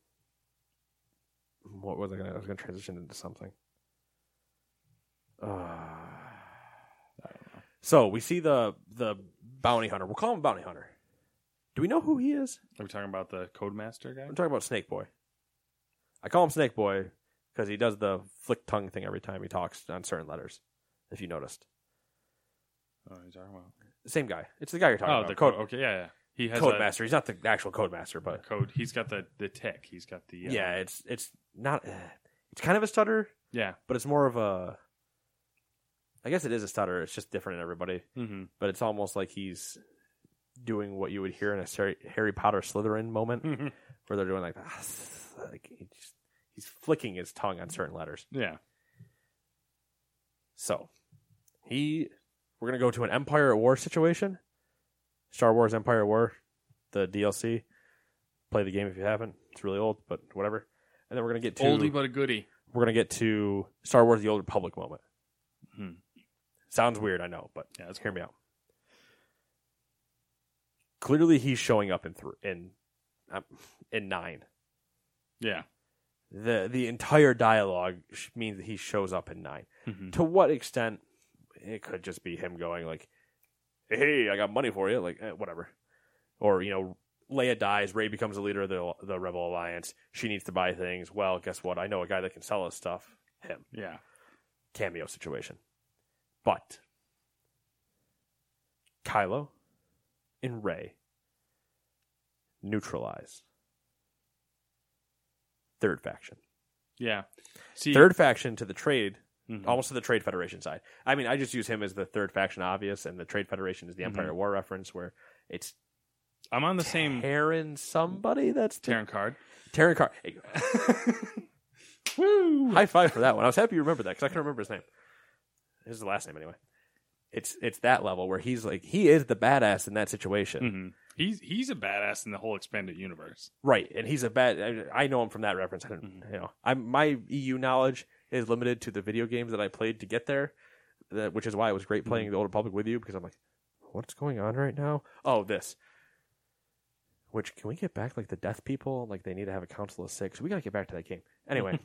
what was I going to? I was going to transition into something. Uh, I don't know. So we see the the bounty hunter. We'll call him bounty hunter. Do we know who he is? Are we talking about the Codemaster guy? I'm talking about Snake Boy. I call him Snake Boy because he does the flick tongue thing every time he talks on certain letters, if you noticed. Oh, you're talking about? The same guy. It's the guy you're talking oh, about. the code. Okay, yeah, yeah. He has Codemaster. He's not the actual Codemaster, but code. He's got the, the tick. He's got the uh, yeah. It's it's not. It's kind of a stutter. Yeah, but it's more of a. I guess it is a stutter. It's just different in everybody. Mm-hmm. But it's almost like he's doing what you would hear in a Harry Potter Slytherin moment, mm-hmm. where they're doing like, like he just, he's flicking his tongue on certain letters. Yeah. So he, we're gonna go to an Empire at War situation. Star Wars Empire at War, the D L C. Play the game if you haven't. It's really old, but whatever. And then we're gonna get to oldie but a goodie. We're gonna get to Star Wars: The Old Republic moment. Hmm. Sounds weird, I know, but yeah, let's hear me out. Clearly, he's showing up in th- in um, in nine. Yeah. the The entire dialogue means that he shows up in nine. Mm-hmm. To what extent? It could just be him going like, "Hey, I got money for you," like eh, whatever, or you know, Leia dies, Rey becomes the leader of the the Rebel Alliance. She needs to buy things. Well, guess what? I know a guy that can sell us stuff. Him. Yeah. Cameo situation. But Kylo and Rey neutralize third faction. Yeah. See, third faction to the trade, mm-hmm. almost to the Trade Federation side. I mean, I just use him as the third faction obvious, and the Trade Federation is the Empire mm-hmm. at War reference, where it's I'm on the same Terran somebody that's Terran Card. Terran Card. Hey. Woo! High five for that one. I was happy you remembered that because I couldn't remember his name. His is the last name anyway. It's it's that level where he's like he is the badass in that situation. Mm-hmm. He's he's a badass in the whole expanded universe, right? And he's a bad. I, I know him from that reference. I didn't, mm-hmm. you know, I'm my E U knowledge is limited to the video games that I played to get there, that, which is why it was great playing mm-hmm. the Old Republic with you because I'm like, what's going on right now? Oh, this. Which can we get back like the Death People? Like they need to have a council of six. We gotta get back to that game anyway.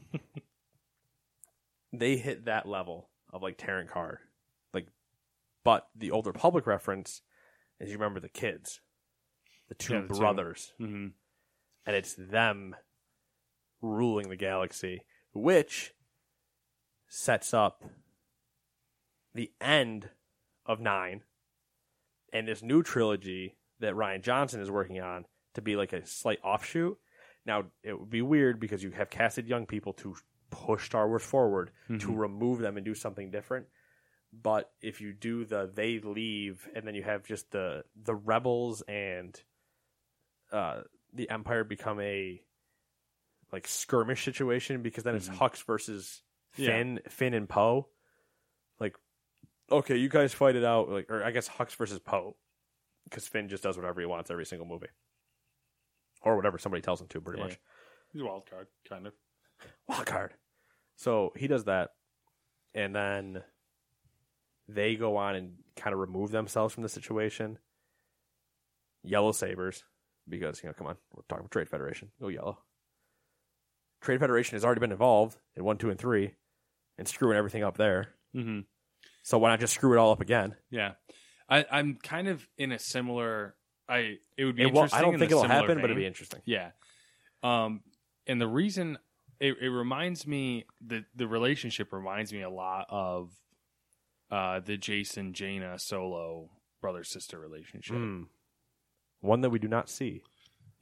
They hit that level of like Terran Card, like, but the Old Republic reference is you remember the kids, the two yeah, the brothers, two. Mm-hmm. and it's them ruling the galaxy, which sets up the end of nine and this new trilogy that Rian Johnson is working on to be like a slight offshoot. Now it would be weird because you have casted young people to push Star Wars forward, mm-hmm. to remove them and do something different. But if you do the they leave and then you have just the the rebels and uh, the Empire become a like skirmish situation because then mm-hmm. it's Hux versus Finn, yeah. Finn and Poe. Like, okay, you guys fight it out. Like, or I guess Hux versus Poe because Finn just does whatever he wants every single movie, or whatever somebody tells him to. Pretty yeah. much, he's a wild card, kind of wild card. So he does that, and then they go on and kind of remove themselves from the situation. Yellow sabers, because, you know, come on, we're talking about Trade Federation. Go yellow. Trade Federation has already been involved in one, two, and three, and screwing everything up there. Mm-hmm. So why not just screw it all up again? Yeah, I, I'm kind of in a similar. I it would be it interesting. I don't in think a it'll similar happen, vein. but it'd be interesting. Yeah, um, and the reason. It, it reminds me the the relationship reminds me a lot of uh, the Jason Jaina Solo brother sister relationship. Mm. One that we do not see.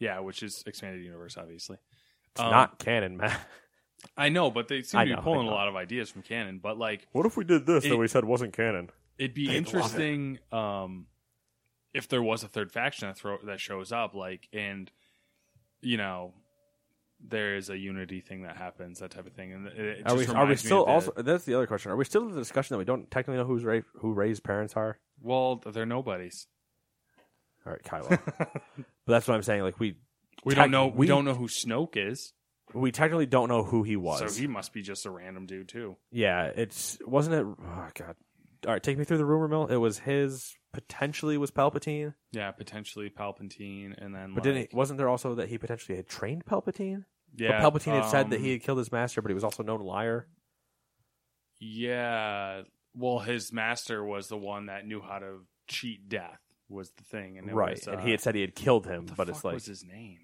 Yeah, which is expanded universe, obviously. It's Um, not canon, man. I know, but they seem I to be know, I pulling a know. lot of ideas from canon. But like, What if we did this It- that we said wasn't canon? it'd be They'd love it. interesting um, if there was a third faction that throw that shows up, like, and you know, there is a unity thing that happens, that type of thing. And it, it Are we, just are we reminds me still of the- also? That's the other question. Are we still in the discussion that we don't technically know who's ra- who Ray's parents are? Well, they're nobodies. All right, Kylo. But that's what I'm saying. Like we, We tec- don't know. We, we- don't know who Snoke is. we technically don't know who he was. So he must be just a random dude too. Yeah, it's wasn't it? Oh God! All right, take me through the rumor mill. It was his potentially was Palpatine, Yeah, potentially Palpatine, and then. but like, didn't he, wasn't there also that he potentially had trained Palpatine? Yeah, but Palpatine had said that um, he had killed his master, but he was also known liar. Yeah. Well, his master was the one that knew how to cheat death. Was the thing, and it Right, was, and uh, he had said he had killed him, what the but fuck it's like was his name?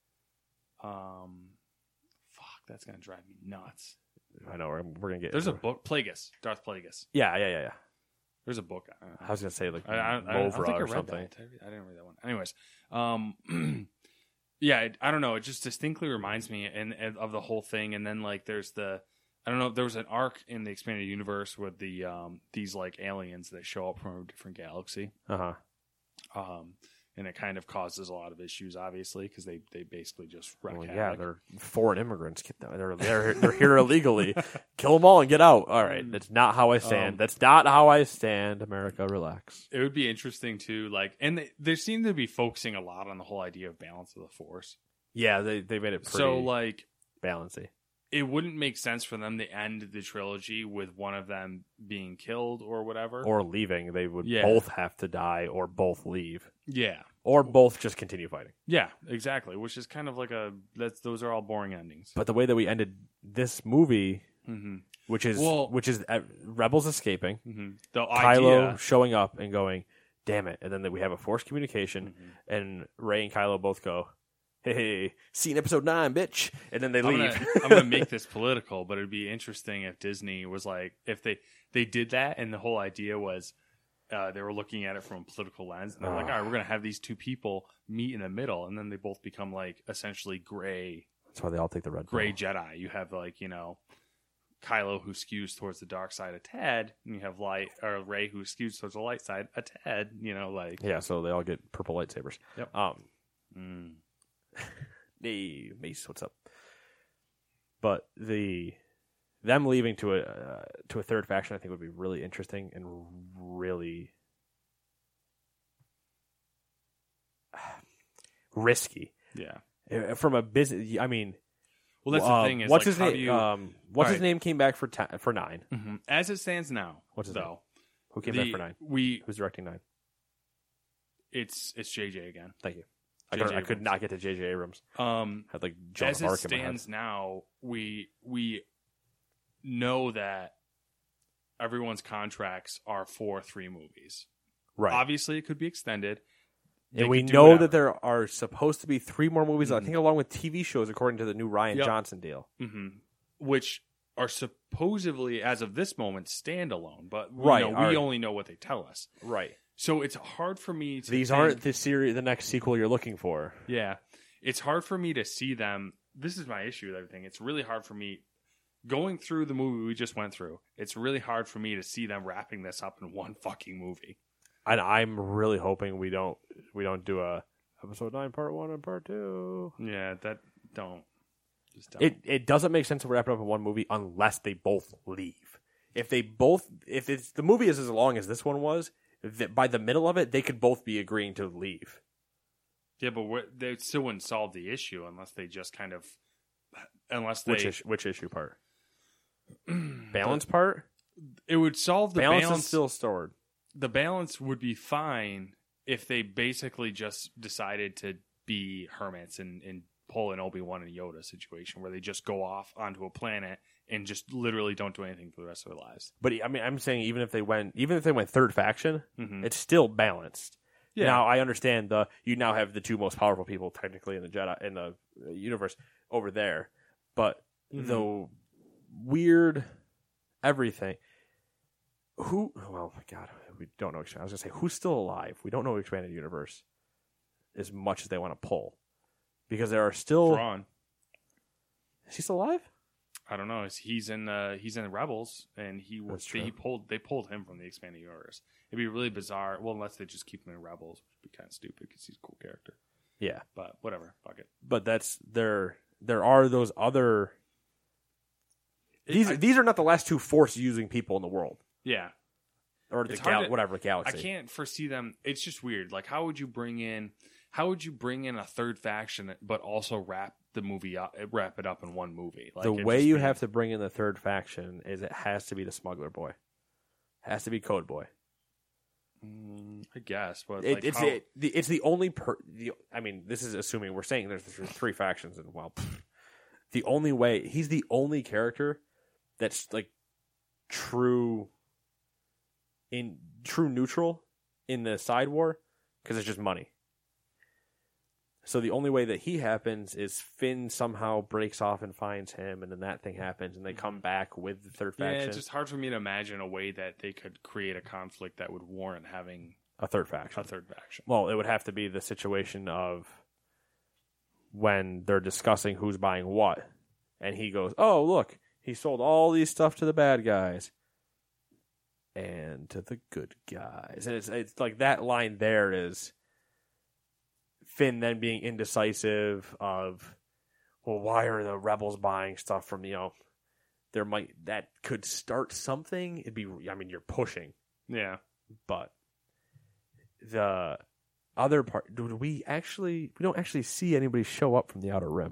Um, fuck, that's gonna drive me nuts. I know we're, we're gonna get. There's a book, Plagueis, Darth Plagueis. yeah, yeah, yeah, yeah. There's a book. I, I was gonna say like I, I, I, I don't Lovra think I or read something. that. Did I read- I didn't read that one. Anyways, um, yeah, it, I don't know. It just distinctly reminds me and, and of the whole thing. And then like, there's the, I don't know. There was an arc in the expanded universe with the um these like aliens that show up from a different galaxy. Uh huh. Um, and it kind of causes a lot of issues, obviously, because they, they basically just wreck Well, havoc. yeah, they're foreign immigrants. Get them. They're they're they're here illegally. Kill them all and get out. All right, that's not how I stand. Um, that's not how I stand. America, relax. It would be interesting to like, and they, they seem to be focusing a lot on the whole idea of balance of the force. Yeah, they they made it pretty So like, balancy. it wouldn't make sense for them to end the trilogy with one of them being killed or whatever. Or leaving, they would Yeah. both have to die, or both leave, yeah, or both just continue fighting. yeah, exactly. Which is kind of like a that's those are all boring endings. But the way that we ended this movie, Mm-hmm. which is Well- which is uh, Rebels escaping, Mm-hmm. The Kylo idea, showing up and going, "Damn it!" And then we have a forced communication, Mm-hmm. and Rey and Kylo both go, "Hey, hey, see you in episode nine, bitch!" And then they I'm leave. gonna, I'm gonna make this political, but it'd be interesting if Disney was like, if they they did that, and the whole idea was uh, they were looking at it from a political lens, and they're like, Ah. all right, we're gonna have these two people meet in the middle, and then they both become like essentially gray That's why they all take the red gray pill. Jedi. You have like you know Kylo who skews towards the dark side a tad, and you have light or Rey who skews towards the light side a tad. You know, like Yeah, so they all get purple lightsabers. Yep. Um, mm, hey, Mace, what's up? But the them leaving to a uh, to a third faction, I think, would be really interesting and really risky. yeah. Uh, From a business, I mean, Well, that's uh, the thing is, what's like, his how name? do you, Um, what's his Alright. name? Came back for ta- for nine. Mhm. As it stands now, What's his though, name? Who came the- back for nine? we Who's directing nine? it's it's J J again. Thank you. I J J could, I could Abrams. not get to J J Abrams. Um, I had like Joan as of it Arc in my head. stands now, we we know that everyone's contracts are for three movies. Right. Obviously, it could be extended. They And we could do know whatever. that there are supposed to be three more movies, I Mhm. think, along with T V shows, according to the new Ryan Yep. Johnson deal. hmm which are supposedly, as of this moment, standalone. But we Right, know, we are- only know what they tell us. Right. So it's hard for me to. These think- aren't the series, the next sequel you're looking for. Yeah. It's hard for me to see them. This is my issue with everything. It's really hard for me going through the movie we just went through. It's really hard for me to see them wrapping this up in one fucking movie. And I'm really hoping we don't we don't do a episode nine, part one, and part two. Yeah, that don't. Just don't. It it doesn't make sense to wrap it up in one movie unless they both leave. If they both, if it's the movie is as long as this one was, that by the middle of it, they could both be agreeing to leave. yeah, but we're, they still wouldn't solve the issue unless they just kind of. Unless they. Which issue, which issue part? Balance part. It would solve the balance, balance. is still stored. the balance would be fine if they basically just decided to be hermits and, and pull an Obi-Wan and Yoda situation where they just go off onto a planet and just literally don't do anything for the rest of their lives. But I mean, I'm saying even if they went, even if they went third faction, Mhm. it's still balanced. Yeah. Now I understand the you now have the two most powerful people technically in the Jedi in the uh, universe over there, but Mhm. the weird everything. Who? Well, my God, we don't know. I was gonna say who's still alive. We don't know expanded universe as much as they want to pull. because there are still. Thrawn. Is he still alive? I don't know. He's in uh, he's in Rebels, and he was That's true. he pulled they pulled him from the expanded universe. It'd be really bizarre. Well, unless they just keep him in Rebels, which would be kind of stupid because he's a cool character. Yeah, But whatever, fuck it. but that's there. There are those other. These I- these are not the last two Force using people in the world, Yeah, or the It's hard gal- to- whatever I galaxy. can't foresee them. It's just weird. Like, how would you bring in? How would you bring in a third faction, but also wrap the movie up, wrap it up in one movie? Like, the it'd way just you be- have to bring in the third faction is it has to be the Smuggler Boy, has to be Code Boy. Mm, I guess, but It, like it's how, the, the it's the only per. The, I mean, this is assuming we're saying there's th- three factions, and well, pfft, the only way he's the only character that's like true in true neutral in the side war because it's just money. So the only way that he happens is Finn somehow breaks off and finds him, and then that thing happens, and they come back with the third yeah, faction. it's just hard for me to imagine a way that they could create a conflict that would warrant having a third faction. a third faction. Well, it would have to be the situation of when they're discussing who's buying what, and he goes, "Oh, look, he sold all these stuff to the bad guys and to the good guys," and it's it's like that line there is Finn then being indecisive of, well, why are the rebels buying stuff from, you know, there might that could start something. It'd be, I mean, you're pushing, Yeah, but the other part, do we actually, we don't actually see anybody show up from the Outer Rim.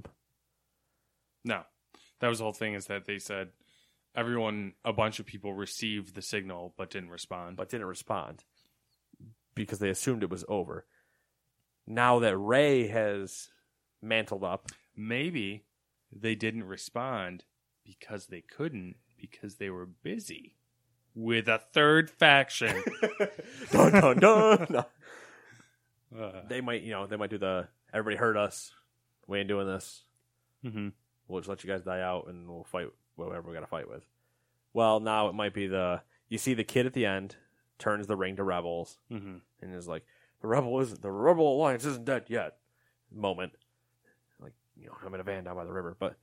no, that was the whole thing. Is that they said everyone, a bunch of people received the signal but didn't respond. But didn't respond because they assumed it was over. Now that Rey has mantled up, maybe they didn't respond because they couldn't, because they were busy with a third faction. dun dun dun. No. uh, They might, you know, they might do the everybody heard us. We ain't doing this. mm-hmm. We'll just let you guys die out, and we'll fight whoever we got to fight with. Well, now it might be the you see the kid at the end turns the ring to rebels, Mm-hmm. and is like, the rebel isn't the rebel alliance isn't dead yet. Moment, like, you know, I'm in a van down by the river, but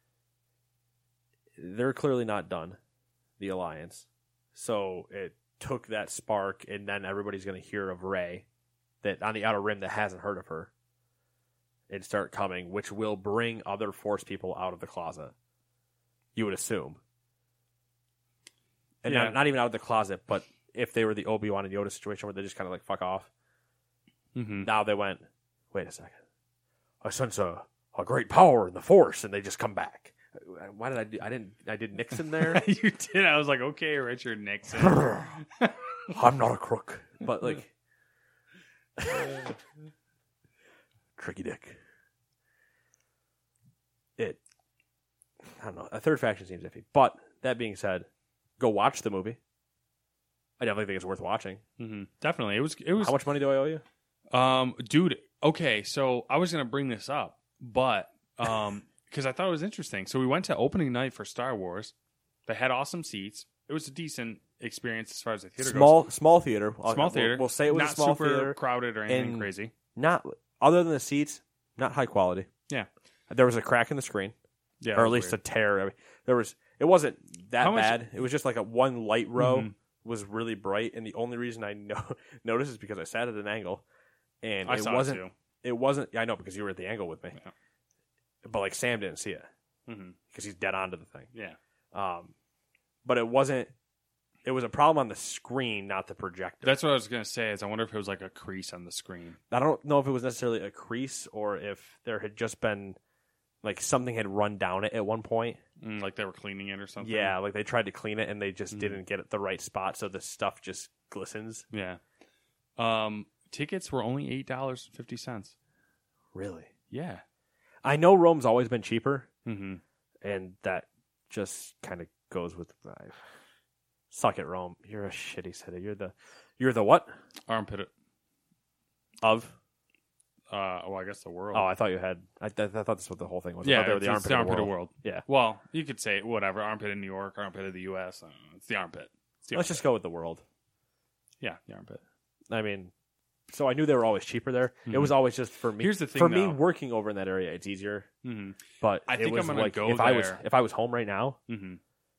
they're clearly not done. The alliance, so it took that spark, and then everybody's going to hear of Rey that on the Outer Rim that hasn't heard of her, and start coming, which will bring other Force people out of the closet. You would assume, and Yeah. not, not even out of the closet, but if they were the Obi-Wan and Yoda situation where they just kind of like fuck off. Mm-hmm. Now they went, wait a second. I sense a, a great power in the Force, and they just come back. Why did I do? I didn't. I did Nixon there. You did. I was like, okay, Richard Nixon. I'm not a crook, but like tricky dick. It. I don't know. A third faction seems iffy, but that being said, go watch the movie. I definitely think it's worth watching. Mm-hmm. Definitely, it was. It was. How much money do I owe you? Um, dude. Okay, so I was gonna bring this up, but um, because I thought it was interesting. So we went to opening night for Star Wars. They had awesome seats. It was a decent experience as far as the theater Small, goes. small theater. I'll- Small we'll- theater. We'll, say it was not a small super theater. crowded or anything and- crazy. Not other than the seats, not high quality. Yeah, There was a crack in the screen, yeah, or it at was least weird. a tear. I mean, there was. It wasn't that How much- bad. It was just like a one light row Mhm. was really bright, and the only reason I know noticed is because I sat at an angle, and I it saw wasn't. it too. It wasn't. I know because you were at the angle with me, Yeah. but like Sam didn't see it Mm-hmm. because he's dead onto the thing. Yeah, Um, but it wasn't. It was a problem on the screen, not the projector. that's what I was gonna say. Is I wonder if it was like a crease on the screen. I don't know if it was necessarily a crease or if there had just been like something had run down it at one point. Mm, like they were cleaning it or something. Yeah, like they tried to clean it and they just Mhm. didn't get it the right spot, so the stuff just glistens. Yeah. Um, tickets were only eight dollars and fifty cents. Really? Yeah. I know Rome's always been cheaper, Mm-hmm. and that just kind of goes with the vibe. Suck it, Rome. You're a shitty city. You're the, you're the what Armpit. of? Uh, well, I guess the world. Oh, I thought you had. I, th- I thought that's what the whole thing was. I yeah, thought they were it's, the it's armpit, the of armpit the of world. the world. Yeah. Well, you could say whatever. Armpit of New York, armpit of the U S. I don't know. It's the armpit. It's the Let's armpit. just go with the world. Yeah, the armpit. I mean, so I knew they were always cheaper there. Mm-hmm. It was always just for me. Here's the thing, for though. me working over in that area, it's easier. Mm-hmm. But I think it was I'm gonna like, go if there. I was if I was home right now. Mm-hmm.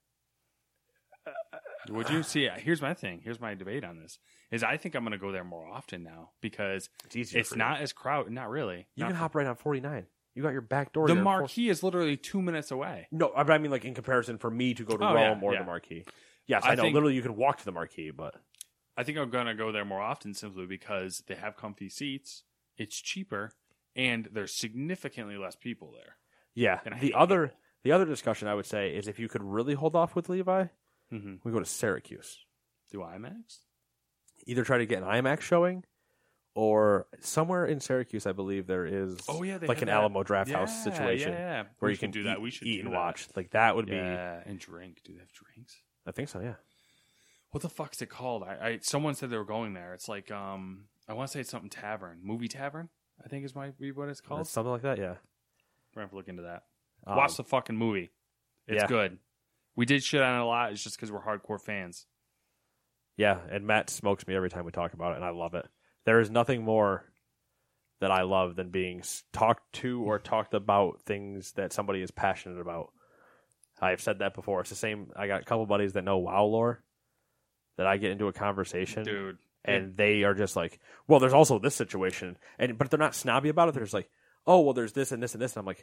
Would you see? Here's my thing. Here's my debate on this. Is I think I'm going to go there more often now because it's, easier it's not as crowded. Not really. You not can for, hop right on forty-nine. You got your back door. The your Marquee four... is literally two minutes away. No, I mean like in comparison for me to go to oh, Rome yeah, or yeah. the Marquee. Yes, I, I know. think, literally, you can walk to the Marquee, but I think I'm going to go there more often simply because they have comfy seats. It's cheaper, and there's significantly less people there. Yeah. The other it. the other discussion I would say is if you could really hold off with Levi, mm-hmm. we go to Syracuse. Do IMAX? Either try to get an IMAX showing, or somewhere in Syracuse, I believe there is oh, yeah, like an that. Alamo Draft yeah, House situation yeah, yeah. where we you can do eat, that. We should eat and that. watch. Like that would yeah, be and drink. Do they have drinks? I think so. Yeah. What the fuck's it called? I, I someone said they were going there. It's like um, I want to say it's something tavern, movie tavern. I think is might be what it's called. It's something like that. Yeah. We're gonna have to look into that. Um, Watch the fucking movie. It's yeah. good. We did shit on it a lot. It's just because we're hardcore fans. Yeah, and Matt smokes me every time we talk about it, and I love it. There is nothing more that I love than being talked to or talked about things that somebody is passionate about. I've said that before. It's the same. I got a couple buddies that know WoW lore that I get into a conversation, dude, and they are just like, "Well, there's also this situation," and but they're not snobby about it. They're just like, "Oh, well, there's this and this and this," and I'm like,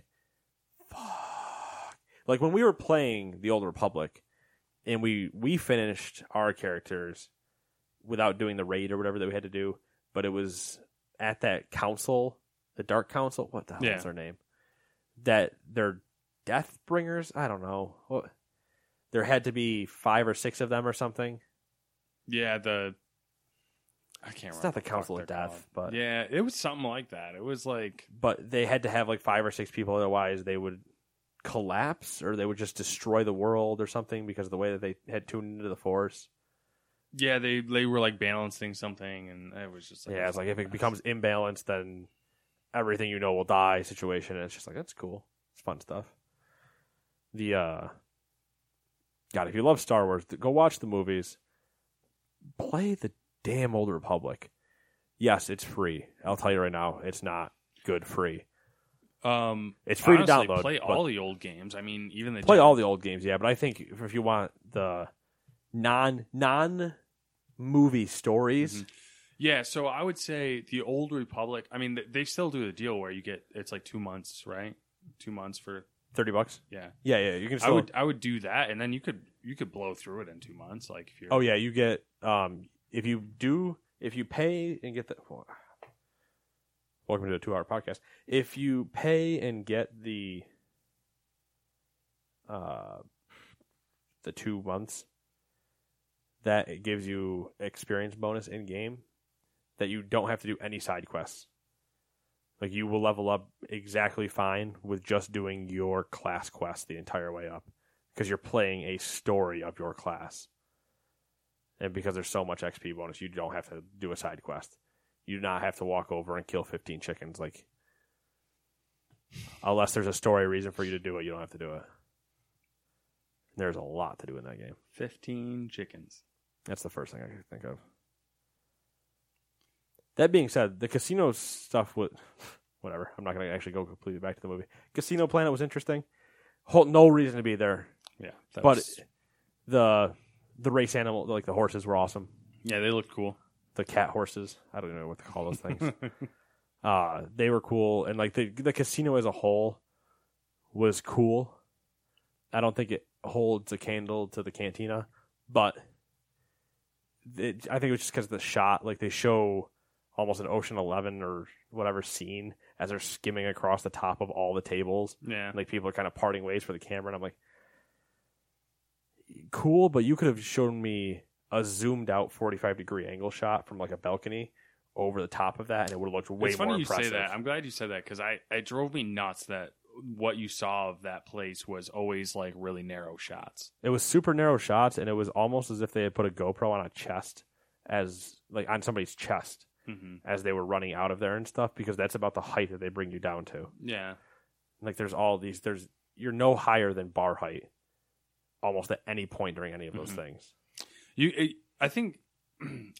"Fuck!" Like when we were playing the Old Republic. And we, we finished our characters without doing the raid or whatever that we had to do. But it was at that council, the Dark Council. What the hell yeah. is their name? That they're Deathbringers? I don't know. What? There had to be five or six of them or something. Yeah, the... I can't it's remember. It's not the Council of Death, called. but... Yeah, it was something like that. It was like... But they had to have like five or six people, otherwise they would... collapse or they would just destroy the world or something because of the way that they had tuned into the Force. Yeah, they they were like balancing something, and it was just like yeah, it's like if it becomes imbalanced, then everything you know will die situation. And it's just like that's cool, it's fun stuff. The uh, God, if you love Star Wars, go watch the movies. Play the damn Old Republic. Yes, it's free. I'll tell you right now, it's not good free. Um, it's free honestly, to download. Play all the old games. I mean, even the play all the old games. Yeah, but I think if you want the non non movie stories, mm-hmm. yeah. So I would say the Old Republic. I mean, they still do the deal where you get it's like two months, right? Two months for thirty bucks. Yeah, yeah, yeah. You can. Still... I would I would do that, and then you could you could blow through it in two months. Like if you're. Oh yeah, you get um if you do if you pay and get the. Well, welcome to the two-hour podcast. If you pay and get the uh, the two months, that it gives you experience bonus in game that you don't have to do any side quests. Like you will level up exactly fine with just doing your class quest the entire way up because you're playing a story of your class, and because there's so much X P bonus, you don't have to do a side quest. You do not have to walk over and kill fifteen chickens. Like, unless there's a story reason for you to do it, you don't have to do it. There's a lot to do in that game. fifteen chickens. That's the first thing I can think of. That being said, the casino stuff was... Whatever. I'm not going to actually go completely back to the movie. Casino Planet was interesting. Whole, no reason to be there. Yeah. But was... the the race animal, like the horses were awesome. Yeah, they looked cool. The cat horses. I don't know what to call those things. uh, they were cool. And like the the casino as a whole was cool. I don't think it holds a candle to the cantina, but it, I think it was just because of the shot. Like they show almost an Ocean Eleven or whatever scene as they're skimming across the top of all the tables. Yeah. Like people are kind of parting ways for the camera. And I'm like, cool, but you could have shown me a zoomed out forty-five degree angle shot from like a balcony over the top of that, and it would have looked way it's more funny impressive. you say that. I'm glad you said that because I it drove me nuts that what you saw of that place was always like really narrow shots. It was super narrow shots, and it was almost as if they had put a GoPro on a chest, as like on somebody's chest, mm-hmm. as they were running out of there and stuff, because that's about the height that they bring you down to. Yeah, like there's all these. There's you're no higher than bar height, almost at any point during any of those mm-hmm. things. You, it, I think it's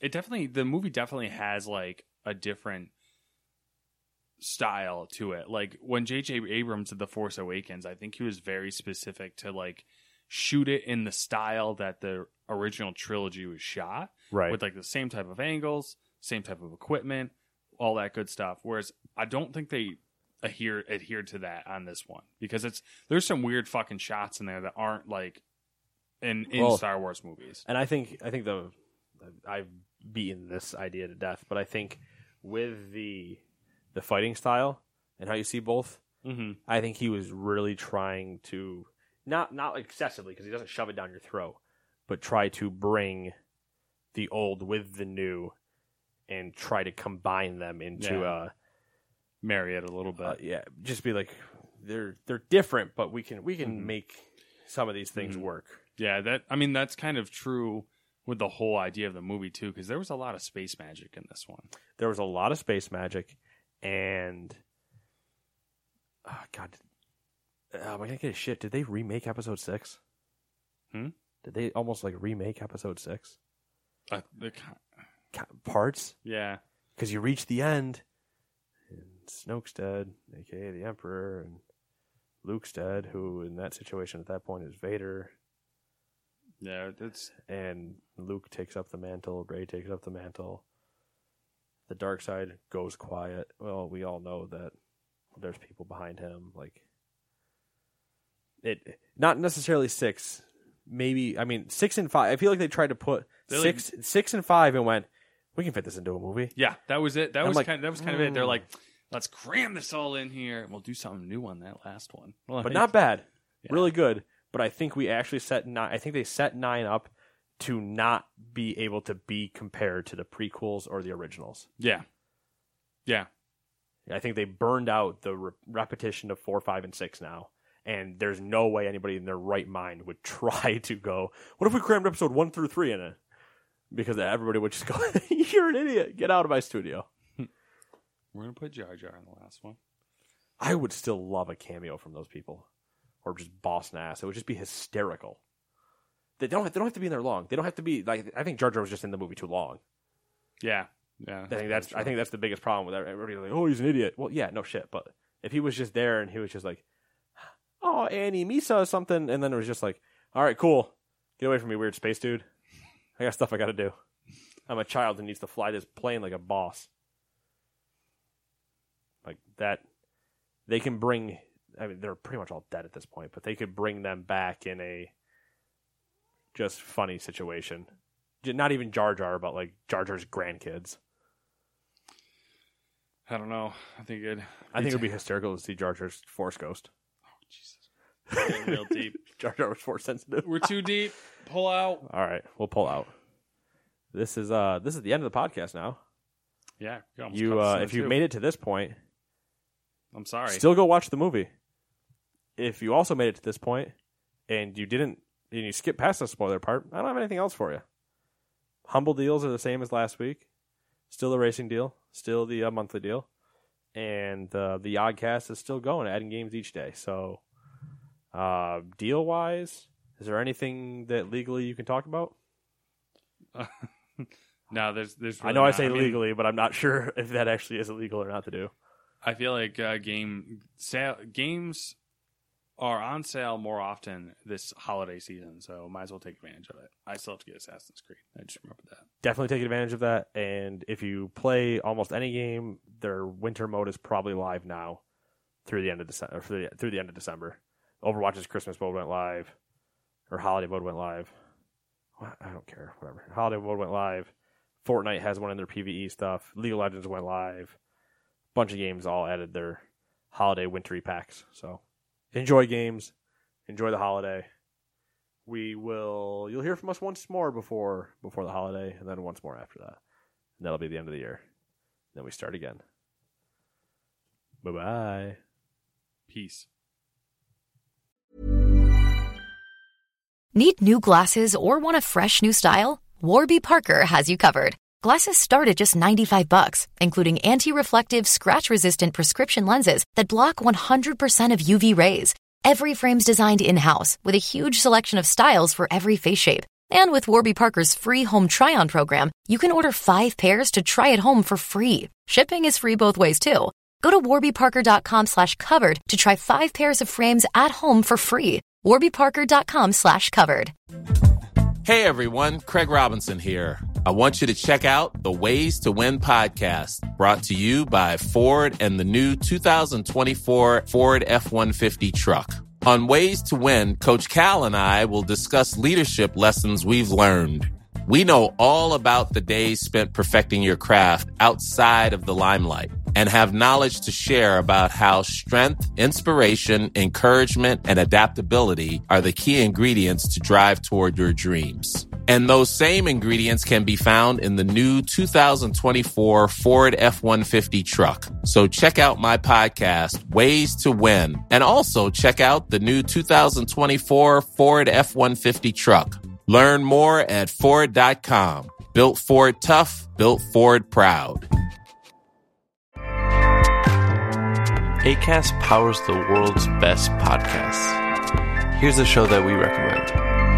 it definitely the movie definitely has like a different style to it. Like when J J Abrams did The Force Awakens, I think he was very specific to like shoot it in the style that the original trilogy was shot, right? With like the same type of angles, same type of equipment, all that good stuff. Whereas I don't think they adhere adhered to that on this one, because it's there's some weird fucking shots in there that aren't like in in well, Star Wars movies. And I think I think the I've beaten this idea to death, but I think with the the fighting style and how you see both, mm-hmm. I think he was really trying to not not excessively, because he doesn't shove it down your throat, but try to bring the old with the new and try to combine them into Yeah. uh Marry it a little bit. uh, yeah, just be like they're they're different, but we can we can Mhm. make some of these things Mhm. work. Yeah, that I mean that's kind of true with the whole idea of the movie too, because there was a lot of space magic in this one. There was a lot of space magic, and oh god, uh, am I gonna get a shit? Did they remake Episode Six? Hmm? Did they almost like remake Episode Six Uh, the, Ca- parts? yeah, Because you reach the end, and Snoke's dead, aka the Emperor, and Luke's dead, who in that situation at that point is Vader, yeah, it's and Luke takes up the mantle, Rey takes up the mantle. The dark side goes quiet. Well, we all know that there's people behind him. Like it, not necessarily six. Maybe I mean six and five. I feel like they tried to put They're six, six and five, and went, we can fit this into a movie. yeah, that was it. That I'm was like, kind of, that was kind of it. They're mm. like, let's cram this all in here, and we'll do something new on that last one. Well, But not bad, Yeah. really good. But I think we actually set nine. I think they set nine up to not be able to be compared to the prequels or the originals. Yeah, yeah, I think they burned out the re- repetition of four, five, and six now, and there's no way anybody in their right mind would try to go, what if we crammed episode one through three in it? Because everybody would just go, you're an idiot, get out of my studio. we're gonna put Jar Jar in the last one. I would still love a cameo from those people, or just bossing ass. It would just be hysterical. They don't have, they don't have to be in there long. They don't have to be like. I think Jar Jar was just in the movie too long. Yeah, yeah. I think that's I think that's the biggest problem with everybody. Like, oh, he's an idiot. Well, yeah, no shit. But if he was just there and he was just like, oh, Annie, Misa something, and then it was just like, all right, cool, get away from me, weird space dude. I got stuff I got to do. I'm a child who needs to fly this plane like a boss. Like that, they can bring. I mean, they're pretty much all dead at this point, but they could bring them back in a just funny situation. Not even Jar Jar, but like Jar Jar's grandkids. I don't know. I think it. I think it would be hysterical to see Jar Jar's Force Ghost. Oh Jesus, getting real deep. Jar Jar was Force sensitive. We're too deep. Pull out. All right, we'll pull out. This is uh, this is the end of the podcast now. Yeah, we almost You, cut uh, this in if you two. made it to this point, I'm sorry. still go watch the movie. If you also made it to this point and you didn't, and you skip past the spoiler part, I don't have anything else for you. Humble deals are the same as last week. Still the racing deal. Still the uh, monthly deal. And uh, the Oddcast is still going, adding games each day. So, uh, deal-wise, is there anything that legally you can talk about? no, there's, there's. I really know I not. say mean, legally, but I'm not sure if that actually is illegal or not to do. I feel like uh, game sale games are on sale more often this holiday season, so might as well take advantage of it. I still have to get Assassin's Creed. I just remember that. Definitely take advantage of that. And if you play almost any game, their winter mode is probably live now through the end of December. Through the, through the end of December, Overwatch's Christmas mode went live, or holiday mode went live. I don't care. Whatever. Holiday mode went live. Fortnite has one in their PvE stuff. League of Legends went live. Bunch of games all added their holiday wintry packs. So enjoy games. Enjoy the holiday. We will. You'll hear from us once more before before the holiday, and then once more after that. And that'll be the end of the year. Then we start again. Bye bye. Peace. Need new glasses or want a fresh new style? Warby Parker has you covered. Glasses start at just ninety-five bucks, including anti-reflective, scratch-resistant prescription lenses that block one hundred percent of U V rays. Every frame's designed in-house with a huge selection of styles for every face shape. And with Warby Parker's free home try-on program, you can order five pairs to try at home for free. Shipping is free both ways, too. Go to warbyparker.com slash covered to try five pairs of frames at home for free. warbyparker.com slash covered. Hey everyone, Craig Robinson here. I want you to check out the Ways to Win podcast, brought to you by Ford and the new two thousand twenty-four Ford F one fifty truck. On Ways to Win, Coach Cal and I will discuss leadership lessons we've learned. We know all about the days spent perfecting your craft outside of the limelight and have knowledge to share about how strength, inspiration, encouragement, and adaptability are the key ingredients to drive toward your dreams. And those same ingredients can be found in the new two thousand twenty-four Ford F one fifty truck. So check out my podcast, Ways to Win, and also check out the new two thousand twenty-four Ford F one fifty truck. Learn more at Ford dot com. Built Ford tough, built Ford proud. Acast powers the world's best podcasts. Here's a show that we recommend.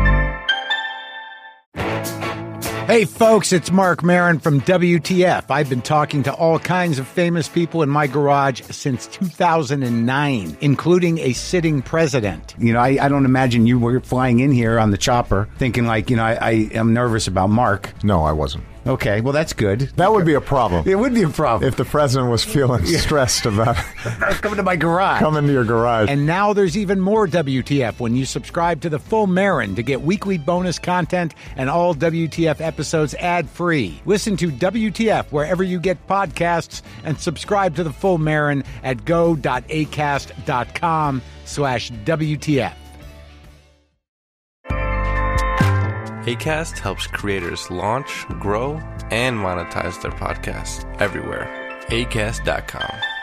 Hey folks, it's Mark Maron from W T F. I've been talking to all kinds of famous people in my garage since two thousand nine, including a sitting president. You know, I, I don't imagine you were flying in here on the chopper thinking like, you know, I, I am nervous about Mark. No, I wasn't. Okay, well, that's good. That would be a problem. It would be a problem. If the president was feeling stressed about coming to my garage. Coming to your garage. And now there's even more W T F when you subscribe to the full Maron to get weekly bonus content and all W T F episodes ad-free. Listen to W T F wherever you get podcasts and subscribe to the full Maron at go.acast.com slash WTF. Acast helps creators launch, grow, and monetize their podcasts everywhere. acast dot com.